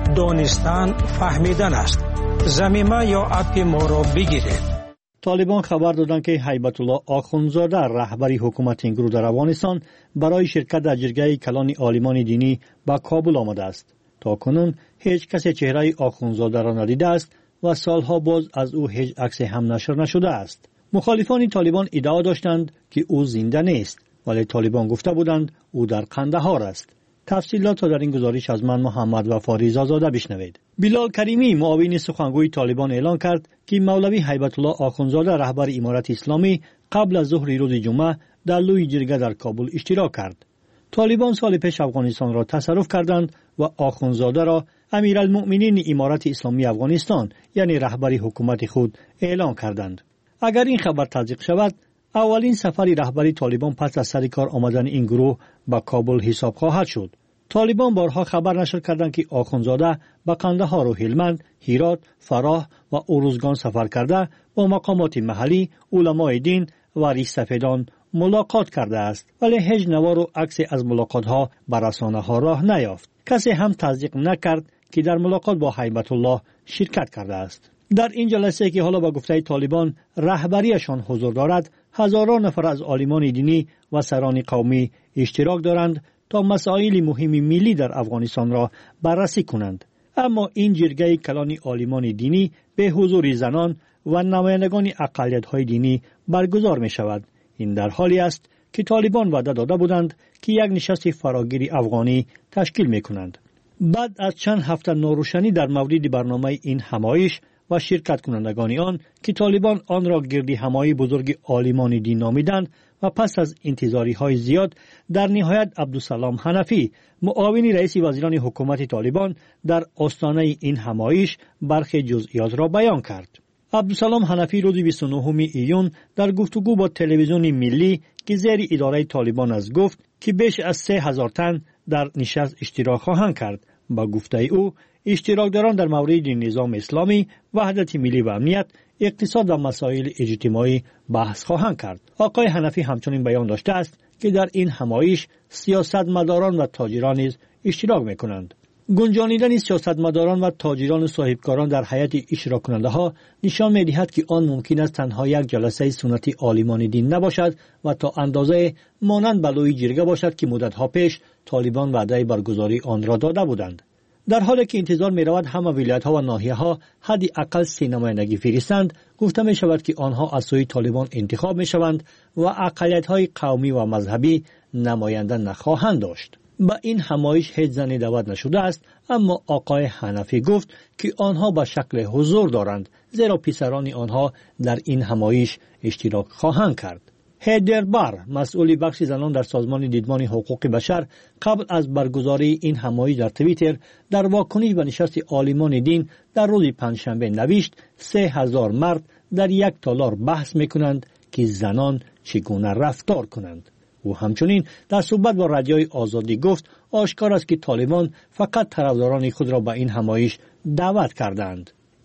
دانستن فهمیدن است. زمینه یا اپ ما را بگیرید. طالبان خبر دادند که هیبت الله آخوندزاده رهبری حکومت این گروه در افغانستان برای شرکت در جرگه کلان عالمان دینی به کابل آمده است. تا کنون هیچ کسی چهره آخوندزاده را ندیده است و سالها باز از او هیچ عکس هم نشر نشده است. مخالفان طالبان ادعا داشتند که او زنده نیست، ولی طالبان گفته بودند او در قندهار است. تفصیلات را در این گزارش از من محمد وفا رضازاده بشنوید. بلال کریمی معاون سخنگوی طالبان اعلان کرد که مولوی هیبت الله آخوندزاده رهبر امارت اسلامی قبل از ظهر روز جمعه در لوی جرگه در کابل اشتراک کرد. طالبان سال پیش افغانستان را تصرف کردند و آخوندزاده را امیرالمؤمنین امارت اسلامی افغانستان یعنی رهبری حکومت خود اعلان کردند. اگر این خبر تصدیق شود، اولین سفر رهبری طالبان پس از سر کار آمدن این گروه به کابل حساب خواهد شد. طالبان بارها خبر نشر کردند که آخوندزاده به قندهار و هلمند، هرات، فراه و اروزگان سفر کرده با مقامات محلی، علمای دین و ریشسفیدان ملاقات کرده است، ولی هیچ نوار و عکس از ملاقات ها به رسانه ها راه نیافت. کسی هم تصدیق نکرد که در ملاقات با هیبت الله شرکت کرده است. در این جلسه که حالا با گفته طالبان رهبریشان حضور دارد، هزاران نفر از عالمان دینی و سران قومی اشتراک دارند تا مسائل مهم ملی در افغانستان را بررسی کنند. اما این جرگه کلان عالمان دینی به حضور زنان و نمایندگان اقلیت‌های دینی برگزار می شود. این در حالی است که طالبان وعده داده بودند که یک نشست فراگیر افغانی تشکیل می کنند. بعد از چند هفته ناروشنی در مورد برنامه این همایش و شرکت کنندگان آن که طالبان آن را گردی همایی بزرگ عالمان دین نامیدند و پس از انتظاری های زیاد در نهایت عبدالسلام حنفی معاون رئیس وزیران حکومت طالبان در آستانه این همایش برخی جزئیات را بیان کرد. عبدالسلام حنفی روز بیست و نهم ایون در گفتگو با تلویزیون ملی که زیر اداره طالبان است گفت که بیش از سه هزار تن در نشست اشتراک خواهند کرد. با گفته او اشتراکداران در مورد نظام اسلامی، وحدت ملی و امنیت، اقتصاد و مسائل اجتماعی بحث خواهند کرد. آقای حنفی همچنین بیان داشته است که در این همایش سیاستمداران و تاجران نیز اشتراک می‌کنند. گنجانیدن سیاستمداران و تاجران و صاحبکاران در هیئت اشتراک کننده ها نشان می‌دهد که آن ممکن است تنها یک جلسه سنتی عالمان دین نباشد و تا اندازه مانند بلوی جرگه باشد که مدت‌ها پیش طالبان وعده برگزاری آن را داده بودند. در حالی که انتظار می رود همه ولایت‌ها و ناحیه‌ها حدی اقل سه نمایندگی فرستند، گفته می شود که آنها از سوی طالبان انتخاب می شوند و اقلیت‌های قومی و مذهبی نماینده نخواهند داشت. با این همایش هیچ زنی دعوت نشده است، اما آقای حنفی گفت که آنها به شکل حضور دارند، زیرا پسران آنها در این همایش اشتراک خواهند کرد. هیدر بر، مسئول بخش زنان در سازمان دیدمان حقوق بشر، قبل از برگزاری این همایش در توییتر در واکنش به نشست عالمان دین در روز پنجشنبه نوشت سه هزار مرد در یک تالار بحث میکنند که زنان چگونه رفتار کنند. او همچنین در صحبت با رادیوی آزادی گفت آشکار است که طالبان فقط طرفداران خود را به این همایش دعوت کردند.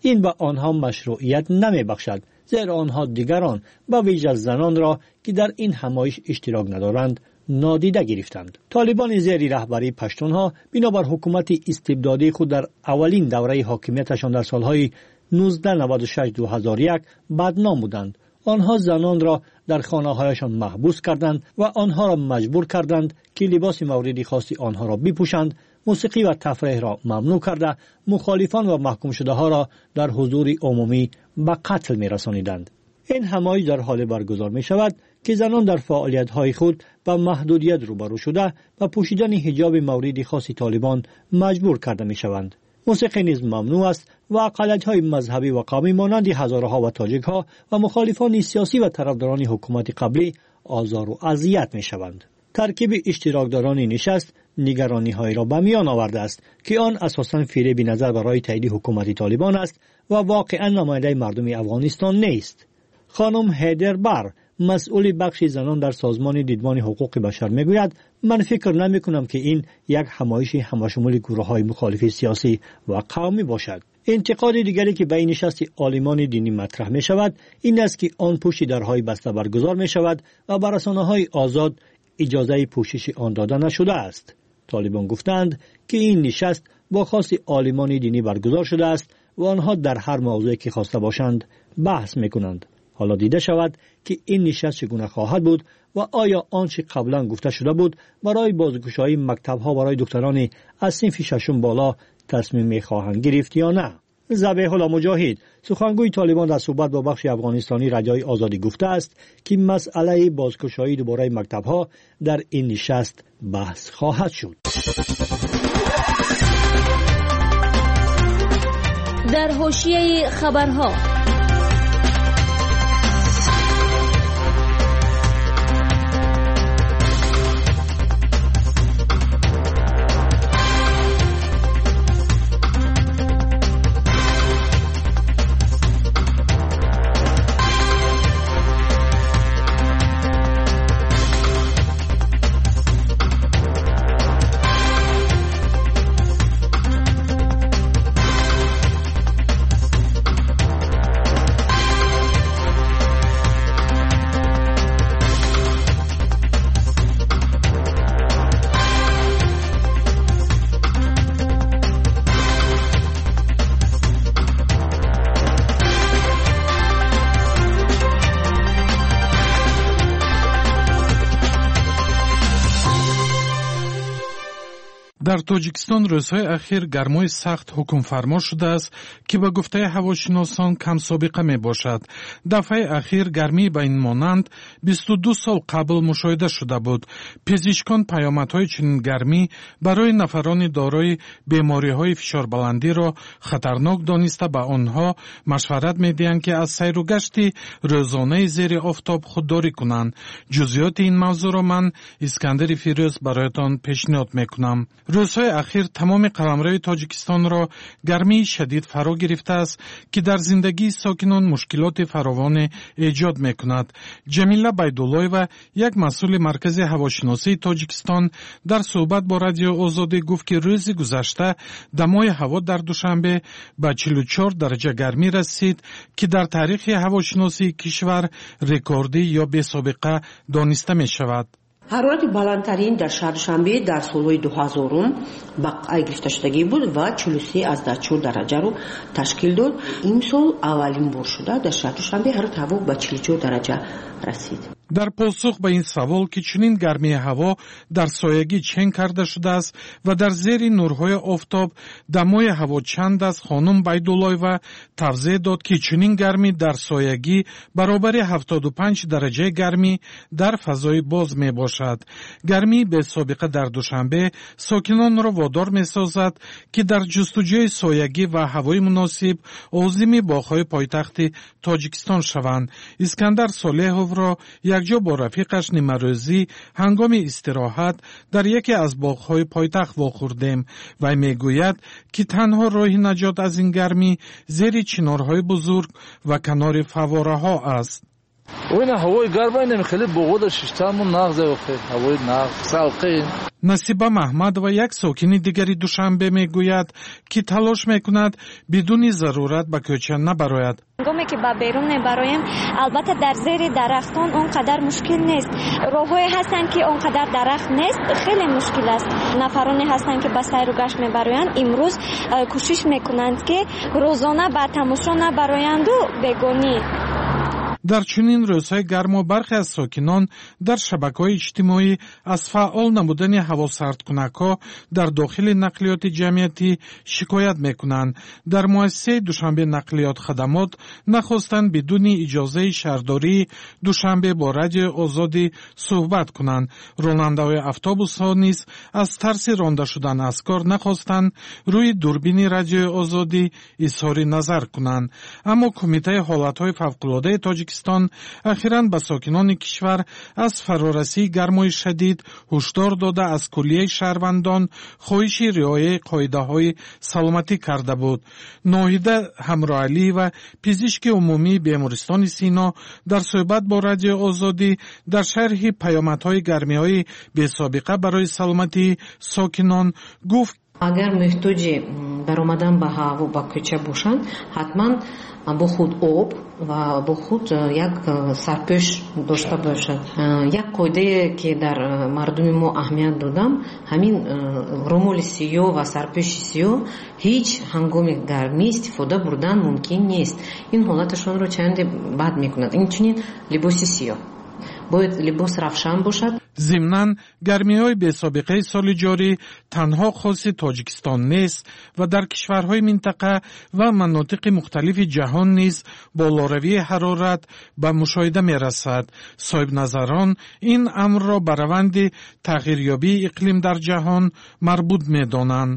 این به آنها مشروعیت نمی بخشد، زیرا آنها دیگران به ویژه زنان را که در این همایش اشتراک ندارند نادیده گرفتند. طالبان زیر رهبری پشتونها بنابر حکومت استبدادی خود در اولین دوره حاکمیتشان در سالهای نوزده نود و شش دو هزار و یک بدنام بودند. آنها زنان را در خانه‌هایشان محبوس کردند و آنها را مجبور کردند که لباس مورد خاص آنها را بپوشند، موسیقی و تفریح را ممنوع کرده، مخالفان و محکوم شده ها را در حضور عمومی به قتل می رسانیدند. این همایش در حال برگزار می شود که زنان در فعالیت های خود با محدودیت روبرو شده و پوشیدن حجاب مورد خاص طالبان مجبور کرده می شوند. موسیقی نیز ممنوع است و اقلیت‌های مذهبی و قومی مانند هزاره‌ها و تاجیک‌ها و مخالفان سیاسی و طرفداران حکومت قبلی آزار و اذیت می‌شوند. ترکیب اشتراکداران نشست نگرانی‌های را به میان آورده است که آن اساساً فریب نظر برای تایید حکومت طالبان است و واقعاً نماینده مردم افغانستان نیست. خانم هیدر بر، مسئول بخش زنان در سازمان دیدبان حقوق بشر میگوید: من فکر نمی کنم که این یک همایش همشمول گروه های مخالف سیاسی و قومی باشد. انتقاد دیگری که به این نشست عالمان دینی مطرح می شود این است که آن پشت درهای بسته برگزار می شود و بر رسانه‌های آزاد اجازه پوشش آن داده نشده است. طالبان گفتند که این نشست با خواست عالمان دینی برگزار شده است و آنها در هر موضوعی که خواسته باشند بحث می کنند. حالا دیده شود که این نشست چگونه خواهد بود و آیا آنچه قبلا گفته شده بود برای بازگشایی مکتب‌ها برای دکتران از صنف ششم بالا تصمیم می‌خواهند گرفت یا نه. ذبیح الله مجاهد، سخنگوی طالبان، در صحبت با بخش افغانستانی رادیوی آزادی گفته است که مسئله بازگشایی دوباره مکتب‌ها در این نشست بحث خواهد شد. در حاشیه خبرها در توجیکستان روزهای اخیر گرمای سخت حکم فرما شده است که به گفته هواشناسان کم سابقه می باشد. دفعه اخیر گرمی به این مانند بیست و دو سال قبل مشاهده شده بود. پزشکان پیامدهای چنین گرمی برای نفران دارای بیماری‌های فشار بلندی را خطرناک دانسته به آنها مشورت می‌دهند که از سیر و گشت روزانه زیر آفتاب خودداری کنند. جزئیات این موضوع را من اسکندر فیروز برایتان پیشنهاد می‌کنم. روزهای اخیر تمام قلمرو تاجیکستان را گرمی شدید فرا گرفته است که در زندگی ساکنان مشکلات فراوان ایجاد می‌کند. جمیله بیدالله‌ایوا، یک مسئول مرکز هواشناسی تاجیکستان، در صحبت با رادیو آزادی گفت که روز گذشته دمای هوا در دوشنبه به چهل و چهار درجه گرمی رسید که در تاریخ هواشناسی کشور رکوردی یا بی‌سابقه دانسته می‌شود. حرارت بلندترین در شهرشنبه در سالهای دو هزارم به قید گرفته شدگی بود و چهل و سه از چهار درجه رو تشکیل داد. این سال اولین بار شده در شهرشنبه حرارت هوا به چهل و چهار درجه رسید. در پاسخ به این سوال که چنین گرمی هوا در سایگی چین کرده شده است و در زیر نورهای آفتاب دمای هوا چند است، خانم بیدالله‌ایوا توضیح داد که چنین گرمی در سایگی برابر هفتاد و پنج درجه گرمی در فضای باز می باشد. گرمی به سابقه در دوشنبه ساکنان را وادار می سازد که در جستجوی سایگی و هوای مناسب عازم باغ‌های پایتخت تاجیکستان شوند. اسکندر صالحوف را یک جا با رفیقش نیمروزی هنگام استراحت در یکی از باغ‌های پایتخت واخوردیم و میگوید که تنها راه نجات از این گرمی زیر چنارهای بزرگ و کنار فواره‌ها است. وين هواي قربين خلي بغود ششتامون ناغ زوخه هواي ناغ سالقين. насиба маҳмад ва як сокини дигари душанбе мегӯяд ки талош мекунад бидуни зарурат ба кӯча набарояд. ҳангоме ки ба берун мебароем албатта дар зери дарахтон он қадар мушкил нест. роҳҳое ҳастанд ки он қадар дарахт нест, хеле мушкил аст. нафароне ҳастанд ки ба сайру гашт мебароянд, имрӯз кӯшиш мекунанд ки рӯзона ба тамошо набароянду бегонӣ. дар чунин рӯзҳои гармо бархе аз сокинон дар шабакаҳои иҷтимоӣ аз фаъол намудани ҳавосардкунакҳо дар дохили нақлиёти ҷамъиятӣ шикоят мекунанд. дар муассисаи душанбе нақлиёт хадамот нахостанд бидуни иҷозаи шаҳрдории душанбе бо радиои озодӣ суҳбат кунанд. ронандаҳои автобусҳо низ аз тарси ронда шудан аз кор нахостанд рӯи дурбини радиои озодӣ изҳори назар кунанд. аммо кумитаи ҳолатҳои фавқулодаи тоҷикистон ахиран ба сокинони кишвар аз фарорасии гармои шадид ҳушдор дода аз куллияи шаҳрвандон хоҳиши риояи қоидаҳои саломатӣ карда буд. ноҳида ҳамроалиева, пизишки умумии бемористони Сино, дар суҳбат бо радиои озодӣ дар шарҳи паёмадҳои гармиҳои бесобиқа барои саломатии сокинон гуфт: агар муҳтоҷи баромадан ба ҳаво ба кӯча бошанд, ҳатман бо худ об ва бо худ як сарпӯш дошта бошад. як қоидае ки дар мардуми мо аҳамият додам, ҳамин румоли сиёҳ ва сарпӯши сиёҳ ҳеҷ ҳангоми гармӣ истифода бурдан мумкин нест. ин ҳолаташонро чанде бад мекунад. инчунин либоси сиёҳ бояд либос равшан бошад. зимнан гармиҳои бесобиқаи соли ҷорӣ танҳо хоси тоҷикистон нест ва дар кишварҳои минтақа ва манотиқи мухталифи ҷаҳон низ болоравии ҳарорат ба мушоҳида мерасад. соҳибназарон ин амрро ба раванди тағйирёбии иқлим дар ҷаҳон марбут медонанд.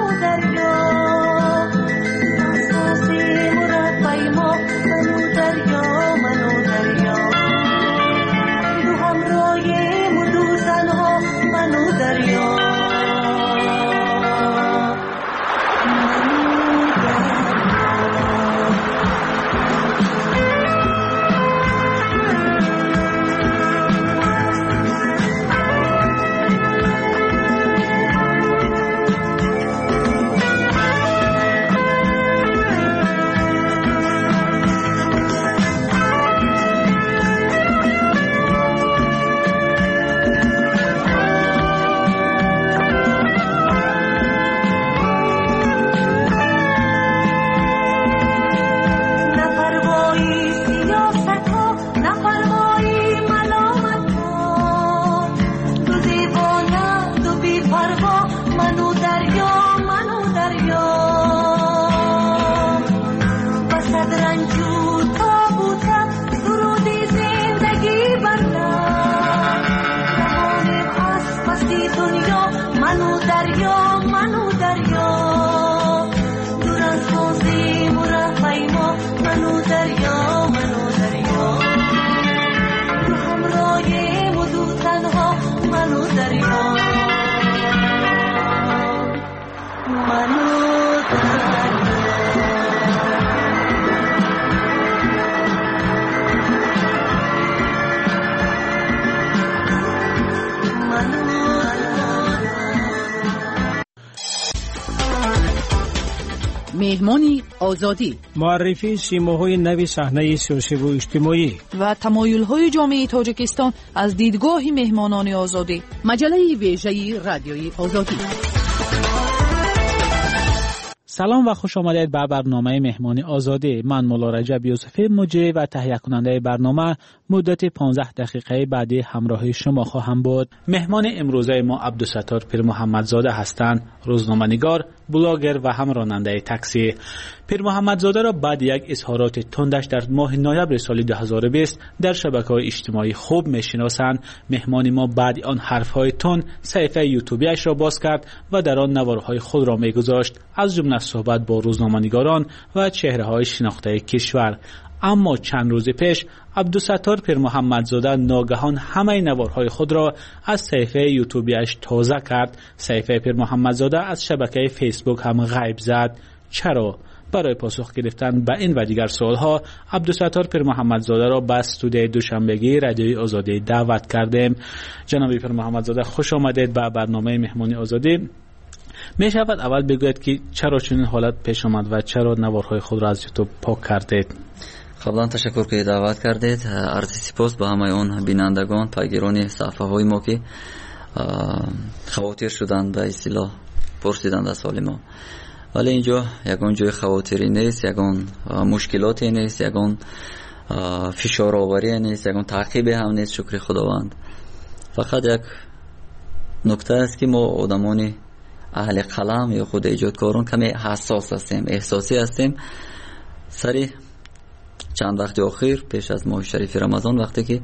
دریا مهمان آزادی، معرفی سیماهای نوی صحنه سیاسی و اجتماعی و تمایل‌های جامعه تاجیکستان از دیدگاه مهمانان آزادی. مجله ویژه رادیوی آزادی. سلام و خوش آمدید به برنامه مهمان آزادی. من مولا رجب یوسفی مجری و تهیه کننده برنامه مدت پانزده دقیقه بعدی همراه شما خواهم بود. مهمان امروزه ما عبدالستار پیر محمدزاده هستند، روزنامه‌نگار، بلاگر و هم راننده تاکسی. پیر محمدزاده را بعد یک اظهارات تندش در ماه نوامبر سال دو هزار و بیست در شبکه‌های اجتماعی خوب می‌شناسند. مهمان ما بعد آن حرف‌های تند صفحه یوتیوبیش را باز کرد و در آن نوارهای خود را می‌گذاشت، از جمله صحبت با روزنامه‌نگاران و چهره‌های شناخته کشور. اما چند روز پیش عبدالستار پیر محمدزاده ناگهان همه نوارهای خود را از صفحه یوتیوبیش تازه کرد. صفحه پیر محمدزاده از شبکه فیسبوک هم غیب زد. چرا؟ برای پاسخ گرفتن به این و دیگر سوالها عبدالستار پیر محمدزاده را به استودیوی دوشنبگی رادیوی آزادی دعوت کردیم. جناب پیر محمدزاده خوش آمدید به برنامه مهمانی آزادی. می شود اول بگوید که چرا چنین حالت پیش آمد و چرا نوارهای خود را از یوتیوب پاک کردید؟ قبلا تشکر که دعوت کردید. عرض سپاس به همه اون بینندگان، پیگیران صفحه های ما که خواطر شدند به اصطلاح پرسیدند از سوال ما. ولی اینجا یگان جای خواطری نیست، یگان مشکلاتی نیست، یگان فشار آوری نیست، یگان تعقیب هم نیست. شکر خداوند. فقط یک نکته است که ما آدمانی اهل قلم یا خود ایجادکاران کمی حساس هستیم، احساسی هستیم. سری چند وقت اخیر پیش از ماه شریف رمضان وقتی که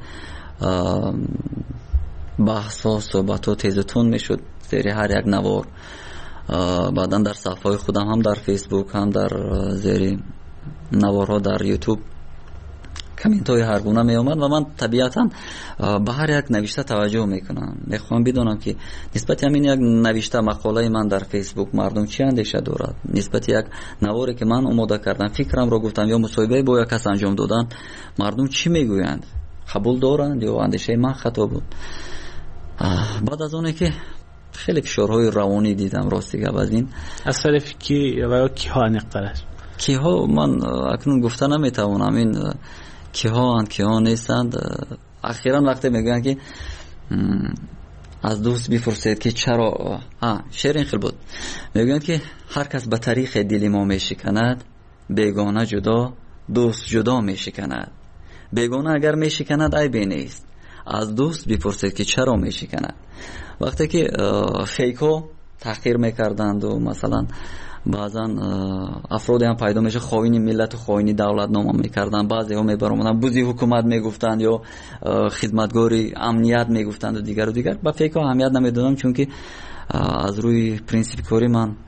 بحث ها صحبت ها تیز و تند می شد زیر هر یک نوار، بعدا در صفحه خودم هم در فیسبوک هم در زیر نوارها در یوتیوب کامنت های هر گونه می آمد و من طبیعتا به هر یک نوشته توجه میکنم. میخوام بدونم که نسبت همین یک نوشته مقاله من در فیسبوک مردم چی اندیشه دارد، نسبت یک نواری که من آماده کردم فکرم رو گفتم یا مصاحبه با یک کس انجام دادن مردم چی میگویند، قبول دارند یا اندیشه من خطا بود. بعد از اونه که خیلی فشارهای روانی دیدم راستی گپ از این از طرف کی و کی ها نقطه‌اش کی ها من اکنون گفته نمیتوانم این کی ها اند کی ها نیستند. اخیراً وقتی میگن که از دوست بپرسید که چرا ها شعر این خیلی بود، میگن که هر کس به طریق دل ما میشکند، بیگانه جدا دوست جدا میشکند. بیگانه اگر میشکند عیبی نیست، از دوست بپرسید که چرا میشکند. وقتی که فیکو تحقیر میکردند و مثلا بعضا افرادی هم پیدا میشه خائن ملت و خائن دولت نام میکردن، بعضی ها میبرامدن بوزی حکومت میگفتند یا خدمتگاری امنیت میگفتند و دیگر و دیگر. با فیکو اهمیت نمیدادم چون که از روی پرینسیپ کاری من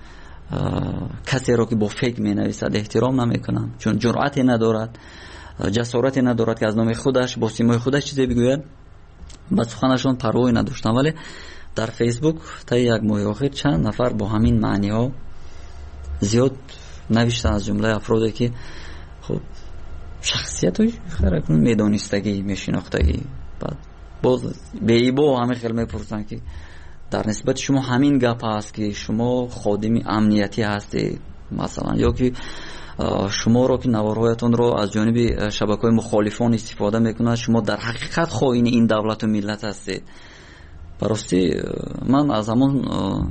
کسی را که با فیک مینویسد احترام نمیکنم، چون جرأتی ندارد، جسارتی ندارد که از نام خودش با سیمای خودش چیزی بگوید. با سخنشون پروایی نداشتم. ولی در فیسبوک تا یک ماه اخیر چند نفر با همین معنی ها زیاد نوشتن، از جمله افرادی که خب شخصیت های خیلی میدانستگی میشناختگی. بعد باز به ایبا همه خیلی میپرسن که در نسبت شما همین گپ هست که شما خادم امنیتی هستید مثلا، یا که شما را که نوارهایتون را از جانب شبکه‌های مخالفان استفاده میکنند شما در حقیقت خائن این دولت و ملت هستید. براستی من از همون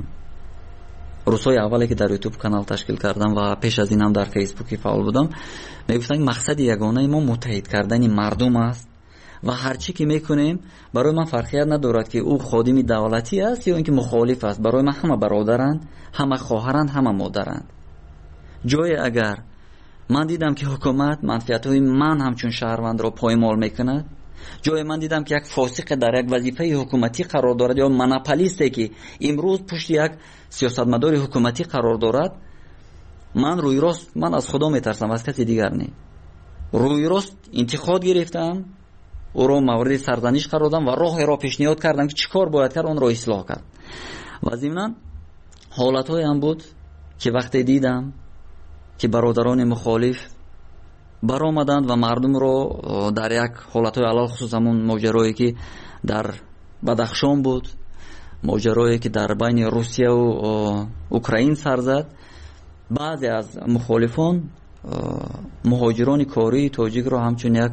روزهای اولی که در یوتیوب کانال تشکیل کردم و پیش از این هم در فیسبوک فعال بودم میگفتن مقصد یگانه ما متحد کردن مردم است و هرچی که میکنیم برای من فرقیت ندارد که او خادم دولتی است یا اینکه مخالف است. برای من همه برادرند، همه خواهرند، همه مادرند. جای اگر من دیدم که حکومت منفعت‌های من همچون شهروند را پایمال میکند، جای من دیدم که یک فاسق در یک وظیفه حکومتی قرار دارد یا مناپولیستی که امروز پشت یک سیاستمدار حکومتی قرار دارد، من روی راست من از خدا میترسم، از کسی دیگر نه. روی راست انتقاد گرفتم، او را مورد سرزنش قرار دادم و راه را پیشنهاد کردم که چیکار باید کرد اون را اصلاح کرد. و ضمن حالت‌های هم بود که وقتی دیدم که برادران مخالف برآمدند و مردم رو در یک حالت‌های علال خصوص همون ماجرایی که در بدخشان بود، ماجرایی که در بین روسیه و اوکراین سر زد، بعضی از مخالفان مهاجران کاری تاجیک رو همچون یک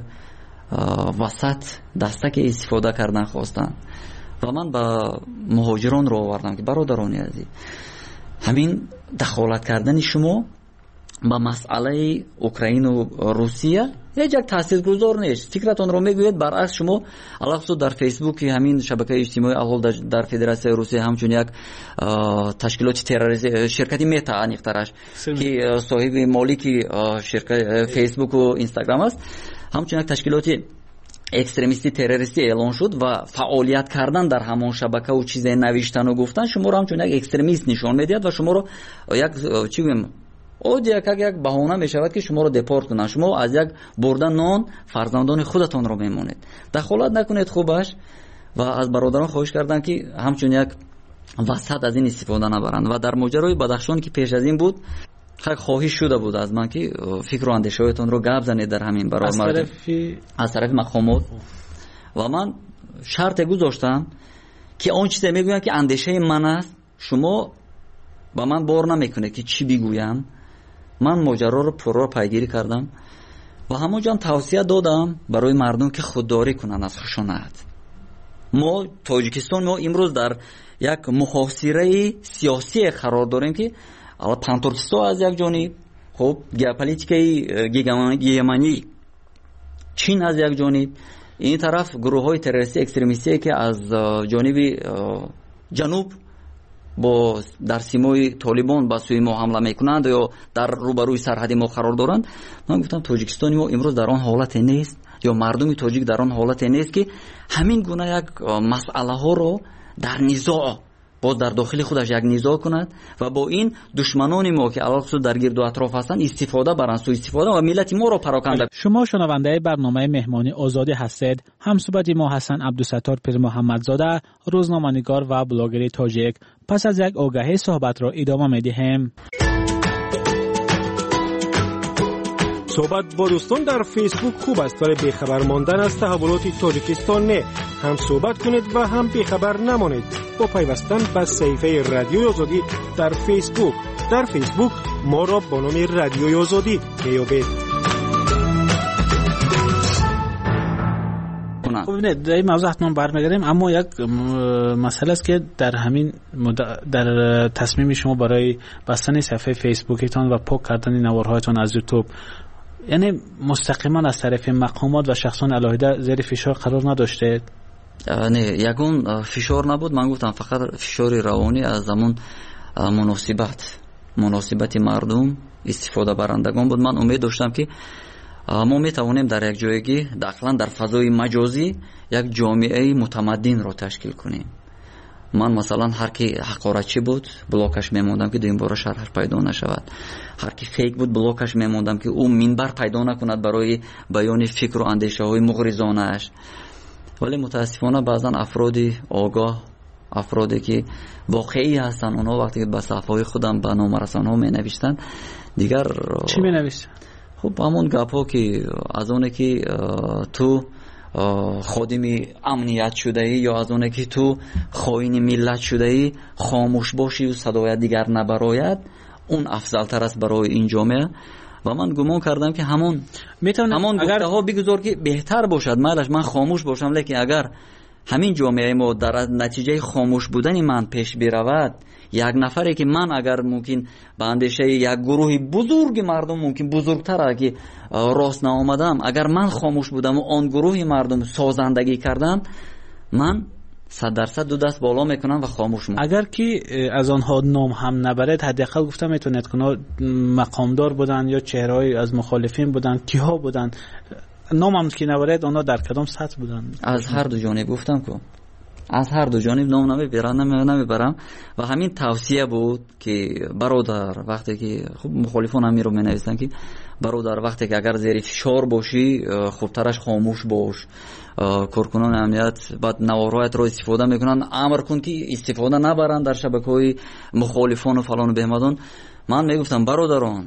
وسط دستک استفاده کردن خواستن و من با مهاجران رو آوردم که برادران عزیز، همین دخالت کردن شما با مسئله اوکراین و روسیه هیچ یک تاثیرگذار نیست. فکرتون رو میگوید برعکس شما علاوه در فیسبوک همین شبکه اجتماعی الحال در فدراسیون روسیه همچون یک تشکیلات تروریستی شرکتی متا انیخترش که صاحب مالکی شرکت فیسبوک و اینستاگرام است، همچون یک تشکیلات اکستریمیستی تروریستی اعلان شد و فعالیت کردن در همان شبکه و چیزای نوشتن و گفتن شما رو همچون یک اکستریمیست نشان میدهد و شما رو یک چی بگم او یک یک بهانه می شود که شما رو دپورت کنن. شما از یک بردن نان فرزندان خودتان رو میمونید. دخالت نکنید خوبش و از برادران خواهش کردم که همچون یک وسط از این استفاده نبرند. و در ماجرای بدخشان که پیش از این بود خیلی خواهش شده بود از من که فکر و اندیشه‌هایتان رو گپ زنید در همین برای از مردم طرف از طرف مقامات و من شرط گذاشتم که اون چیزی میگویم که اندیشه من است شما با من بار نمیکنه که چی بگویم. من ماجرا رو پرو پیگیری کردم و همونجا توصیه دادم برای مردم که خودداری کنن از خشونت. ما تاجیکستان ما امروز در یک محاصره سیاسی قرار داریم که الان پانتورکستان از یک جانب، خب ژئوپلیتیکای گیگمانی چین از یک جانب، این طرف گروه‌های تروریستی اکستریمیستی که از جانب جنوب با در سیمای طالبان با سوی ما حمله میکنند یا در روبروی سرحد ما قرار دارند. من گفتم تاجیکستان ما امروز در آن حالت نیست یا مردم تاجیک در آن حالت نیست که همین گونه یک مسئله ها رو در نزاع باز در داخل خودش یک نزاع کند و با این دشمنان ما که علاوه در گرد و اطراف هستند استفاده برند، سوء استفاده و ملت ما رو پراکنده. شما شنونده برنامه مهمانی آزادی هستید. همصحبت ما حسن عبدالستار پیر محمدزاده، روزنامه‌نگار و بلاگر تاجیک. پس از یک آگهی صحبت را ادامه می‌دهیم. صحبت با دوستان در فیسبوک خوب است ولی بیخبر ماندن از تحولات تاجیکستان نه. هم صحبت کنید و هم بیخبر نمانید با پیوستن به صفحه رادیوی آزادی در فیسبوک. در فیسبوک ما را با نام رادیوی آزادی میابید. خب ببینید در این موضوع حتما برمیگردیم، اما یک مسئله است که در همین در تصمیم شما برای بستن صفحه فیسبوکتان و پاک کردن نوارهایتان از یوتیوب، یعنی مستقیما از طرف مقامات و شخصان علاهده زیر فشار قرار نداشته؟ نه، یگون فشار نبود. من گفتم فقط فشار روانی از زمان مناسبت مناسبت مردم استفاده برندگان بود. من امید داشتم که ما میتوانیم در یک جایگی داخلا در فضای مجازی یک جامعه متمدن را تشکیل کنیم. من مثلا هر کی حقارتچی بود بلاکش میموندم که دویم بار شرح پیدا نشود، هر کی فیک بود بلاکش میموندم که او منبر پیدا نکند برای بیان فکر و اندیشه های مغرضانه اش. ولی متاسفانه بعضا افرادی آگاه، افرادی که واقعی هستن، اونا وقتی که به صفحه خودم به نام رسانه‌ها می نوشتن دیگر چی می نوشتن؟ خب همون گپا که از اونه که تو خادم امنیت شده ای یا از اونه که تو خائن ملت شده ای خاموش باشی و صدای دیگر نبراید، اون افضل تر است برای این جامعه. و من گمان کردم که همون همون اگر... گفته ها بگذار که بهتر باشد، مالش من خاموش باشم، لیکن اگر همین جامعه ما در نتیجه خاموش بودن من پیش برود، یک نفری که من اگر ممکن به اندیشه یک گروه بزرگ مردم ممکن بزرگتر که راست نآمدم، اگر من خاموش بودم و آن گروه مردم سازندگی کردم، من صد درصد دو دست بالا میکنم و خاموش میکنم. اگر که از آنها نام هم نبرد، حداقل گفتم میتونید که مقامدار بودن یا چهره‌ای از مخالفین بودن، کیها بودن، نام هم که نبرد آنها در کدام سطح بودن؟ از هر دو جانب گفتم که از هر دو جانب نام نمیبرم نمیبرم و همین توصیه بود که برادر وقتی که خب مخالفان هم رو مینویسن که برادر وقتی که اگر زیر فشار باشی خوبترش خاموش باش. کارکنان امنیت بعد نوارهایت رو استفاده میکنن، امر کن که استفاده نبرن در شبکه‌های مخالفان و فلان و بهمدان. من میگفتم برادران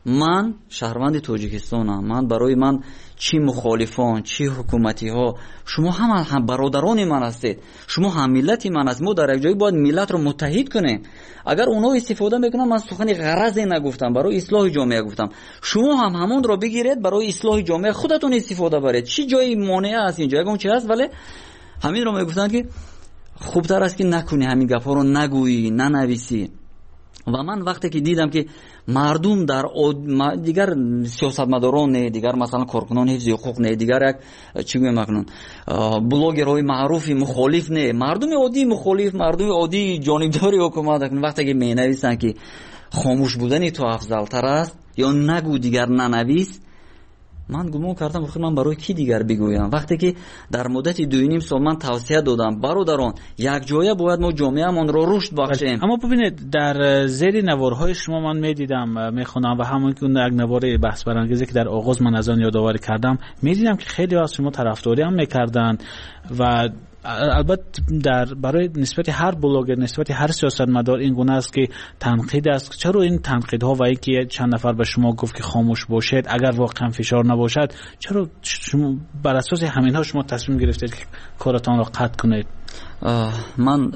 من شهروند تاجیکستانم. من برای من چی مخالفان چی حکومتی ها شما هم هم برادران من هستید، شما هم ملت من هستید. ما در یک جایی باید ملت رو متحد کنیم. اگر اونا استفاده میکنن، من سخن غرضی نگفتم، برای اصلاح جامعه گفتم. شما هم همون رو بگیرید برای اصلاح جامعه خودتون استفاده برید. چی جایی مانع است اینجا؟ اون چی هست؟ ولی همین رو میگفتن که خوبتر است که نکنی، همین گپا رو نگویی، ننویسی. و من وقتی که دیدم که مردم در دیگر سیاستمداران نه، دیگر مثلا کارکنان حفظ حقوق نه، دیگر یک چی میگم مکنون بلاگرهای معروف مخالف نه، مردم عادی مخالف، مردم عادی جانبداری حکومت، وقتی که می نویسن که خاموش بودن تو افضل تر است یا نگو دیگر ننویس، من گمان کردم بخیر من برای کی دیگر بگویم؟ وقتی که در مدت دو نیم سال من توصیه دادم برادران یک جایه باید ما جامعه‌مان رو رشد بخشیم. اما ببینید در زیر نوارهای شما من میدیدم میخونم و همون که یک نوار بحث برانگیزی که در آغاز من از آن یادآوری کردم، میدیدم که خیلی از شما طرفداری هم میکردن و البته در برای نسبت هر بلاگر، نسبت هر سیاستمدار این گونه است که تنقید است. چرا این تنقیدها و اینکه چند نفر به شما گفت که خاموش باشید اگر واقعا فشار نباشد، چرا شما بر اساس همینها شما تصمیم گرفتید که کارتان را قطع کنید؟ من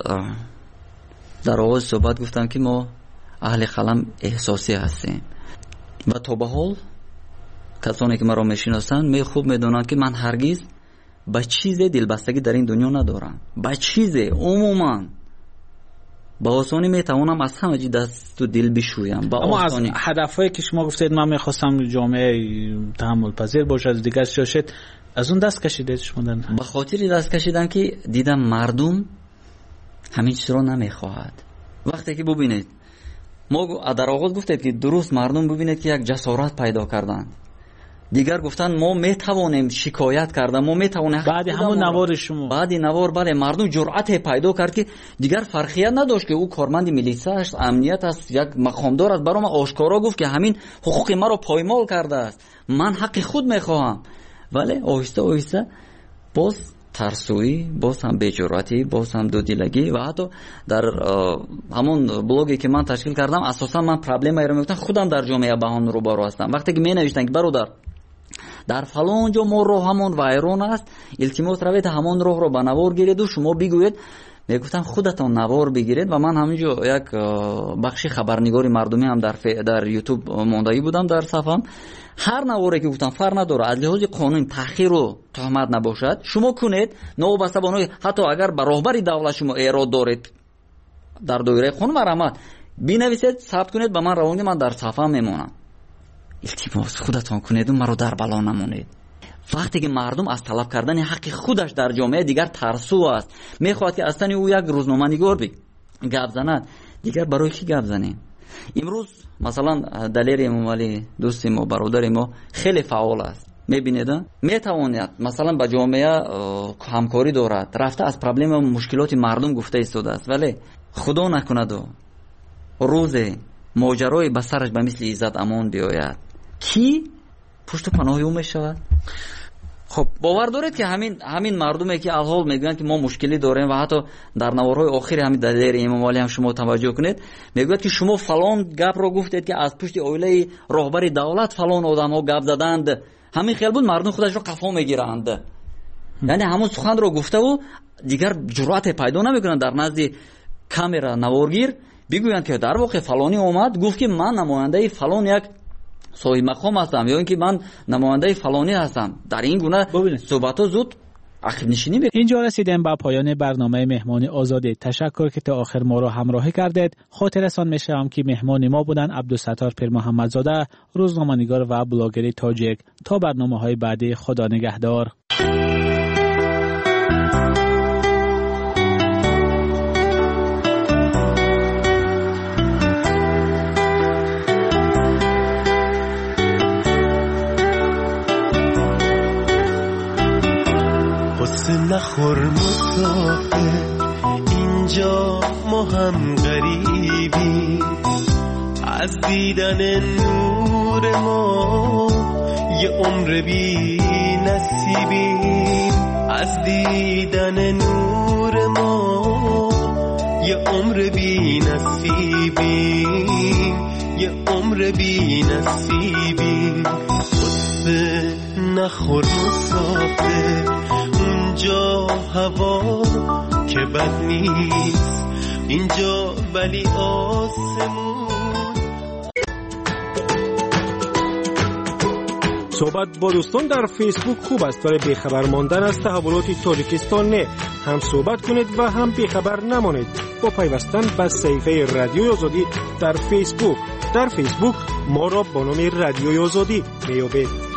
در آغاز صحبت گفتم که ما اهل قلم احساسی هستیم و تا به حال کسانی که مرا میشناسند می خوب میدونند که من هرگز با چیز دلبستگی در این دنیا ندارم. با چیز عموما با آسانی میتوانم از همه چیز دست و دل بشویم. با اما آسانی. از هدفهایی که شما گفتید من میخواستم جامعه تحمل پذیر باشه، از دیگر سیاست، از اون دست کشیدید شما؟ به خاطر دست کشیدن که دیدم مردم همین چیز رو نمیخواهد. وقتی که ببینید ما در آغاز گفتید که درست مردم ببینید که یک جسارت پیدا کردن، دیگر گفتن ما میتوانیم شکایت کردن، ما میتوانیم. بعد همون نوار شما بعد نوار بله مردم جرأت پیدا کرد که دیگر فرقیت نداشت که او کارمند میلیسا است، امنیت است، یک مقامدار است، برام آشکارا گفت که همین حقوق ما رو پایمال کرده است، من حق خود میخواهم. ولی آهسته آهسته باز ترسویی، باز هم بی‌جرأتی، باز هم دودیلگی و حتی در همون بلاگی که من تشکیل کردم اساسا من پرابلمی رو میگفتم خودم در جامعه با اون رو بارو هستم. وقتی که می نوشتن که برادر در فلان جا ما راه همون وایرون است، التماس روید همون راه رو به نوار گیرید و شما بگوید. میگفتم خودتون نوار بگیرید و من همینجا یک بخشی خبرنگاری مردمی هم در ف... در یوتیوب ماندایی بودم در صفم. هر نواری که گفتم فرق نداره، از لحاظ قانون تأخیر و تهمت نباشد شما کنید، نوبسته بانوی حتی اگر به راهبری دولت شما ایراد دارید در دایره قانون مرامت بنویسید، ثبت کنید، به من روانی من در صفحه میمونم. التماس خودتون کنید و مرا در بلا نمونید. وقتی که مردم از طلب کردن حق خودش در جامعه دیگر ترسو است، میخواد که اصلا او یک روزنامه‌نگار بی گپ زند، دیگر برای کی گپ زنیم؟ امروز مثلا دلیر امامعلی دوست ما برادر ما خیلی فعال است، میبینید میتواند مثلا با جامعه همکاری دارد، رفته از پرابلم و مشکلات مردم گفته ایستاده است، ولی خدا نکند و روز ماجرای به سرش به مثل عزت امان بیاید کی پشت و پناه او میشود؟ خب باور دارید که همین همین مردمی که الحال میگن که ما مشکلی داریم و حتی در نوارهای آخری همین دلیر امامعلی هم شما توجه کنید میگوید که شما فلان گپ رو گفتید که از پشت اویله راهبر دولت فلان آدم ها گپ زدند، همین خیال بود مردم خودش رو قفا میگیرند. یعنی همون سخن رو گفته و دیگر جرأت پیدا نمیکنن در نزد کامera نوارگیر بگویند که در واقع فلانی اومد گفت که من نماینده فلان یک صاحب مقام هستم یا اینکه من نماینده فلانی هستم. در این گونه صحبت ها زود عقب نشینی میکنه. اینجا رسیدیم به پایان برنامه مهمانی آزاده. تشکر که تا آخر ما را همراهی کردید. خاطرتان میشم که مهمان ما بودن عبدالستار پیر محمدزاده، روزنامه‌نگار و بلاگر تاجیک. تا برنامه‌های بعدی، خدا نگهدار. نخور مسافر اینجا ما هم غریبی، از دیدن نور ما یه عمر بی نصیبی، از دیدن نور ما یه عمر بی نصیبی، یه عمر بی نصیبی قصه نخور مسافر اونجا هوا که بد نیست اینجا ولی آسمون. صحبت با دوستان در فیسبوک خوب است ولی بیخبر ماندن از تحولات تاجیکستان نه. هم صحبت کنید و هم بیخبر نمانید با پیوستن به صفحه رادیوی آزادی در فیسبوک. در فیسبوک ما را با نام رادیوی آزادی میابید.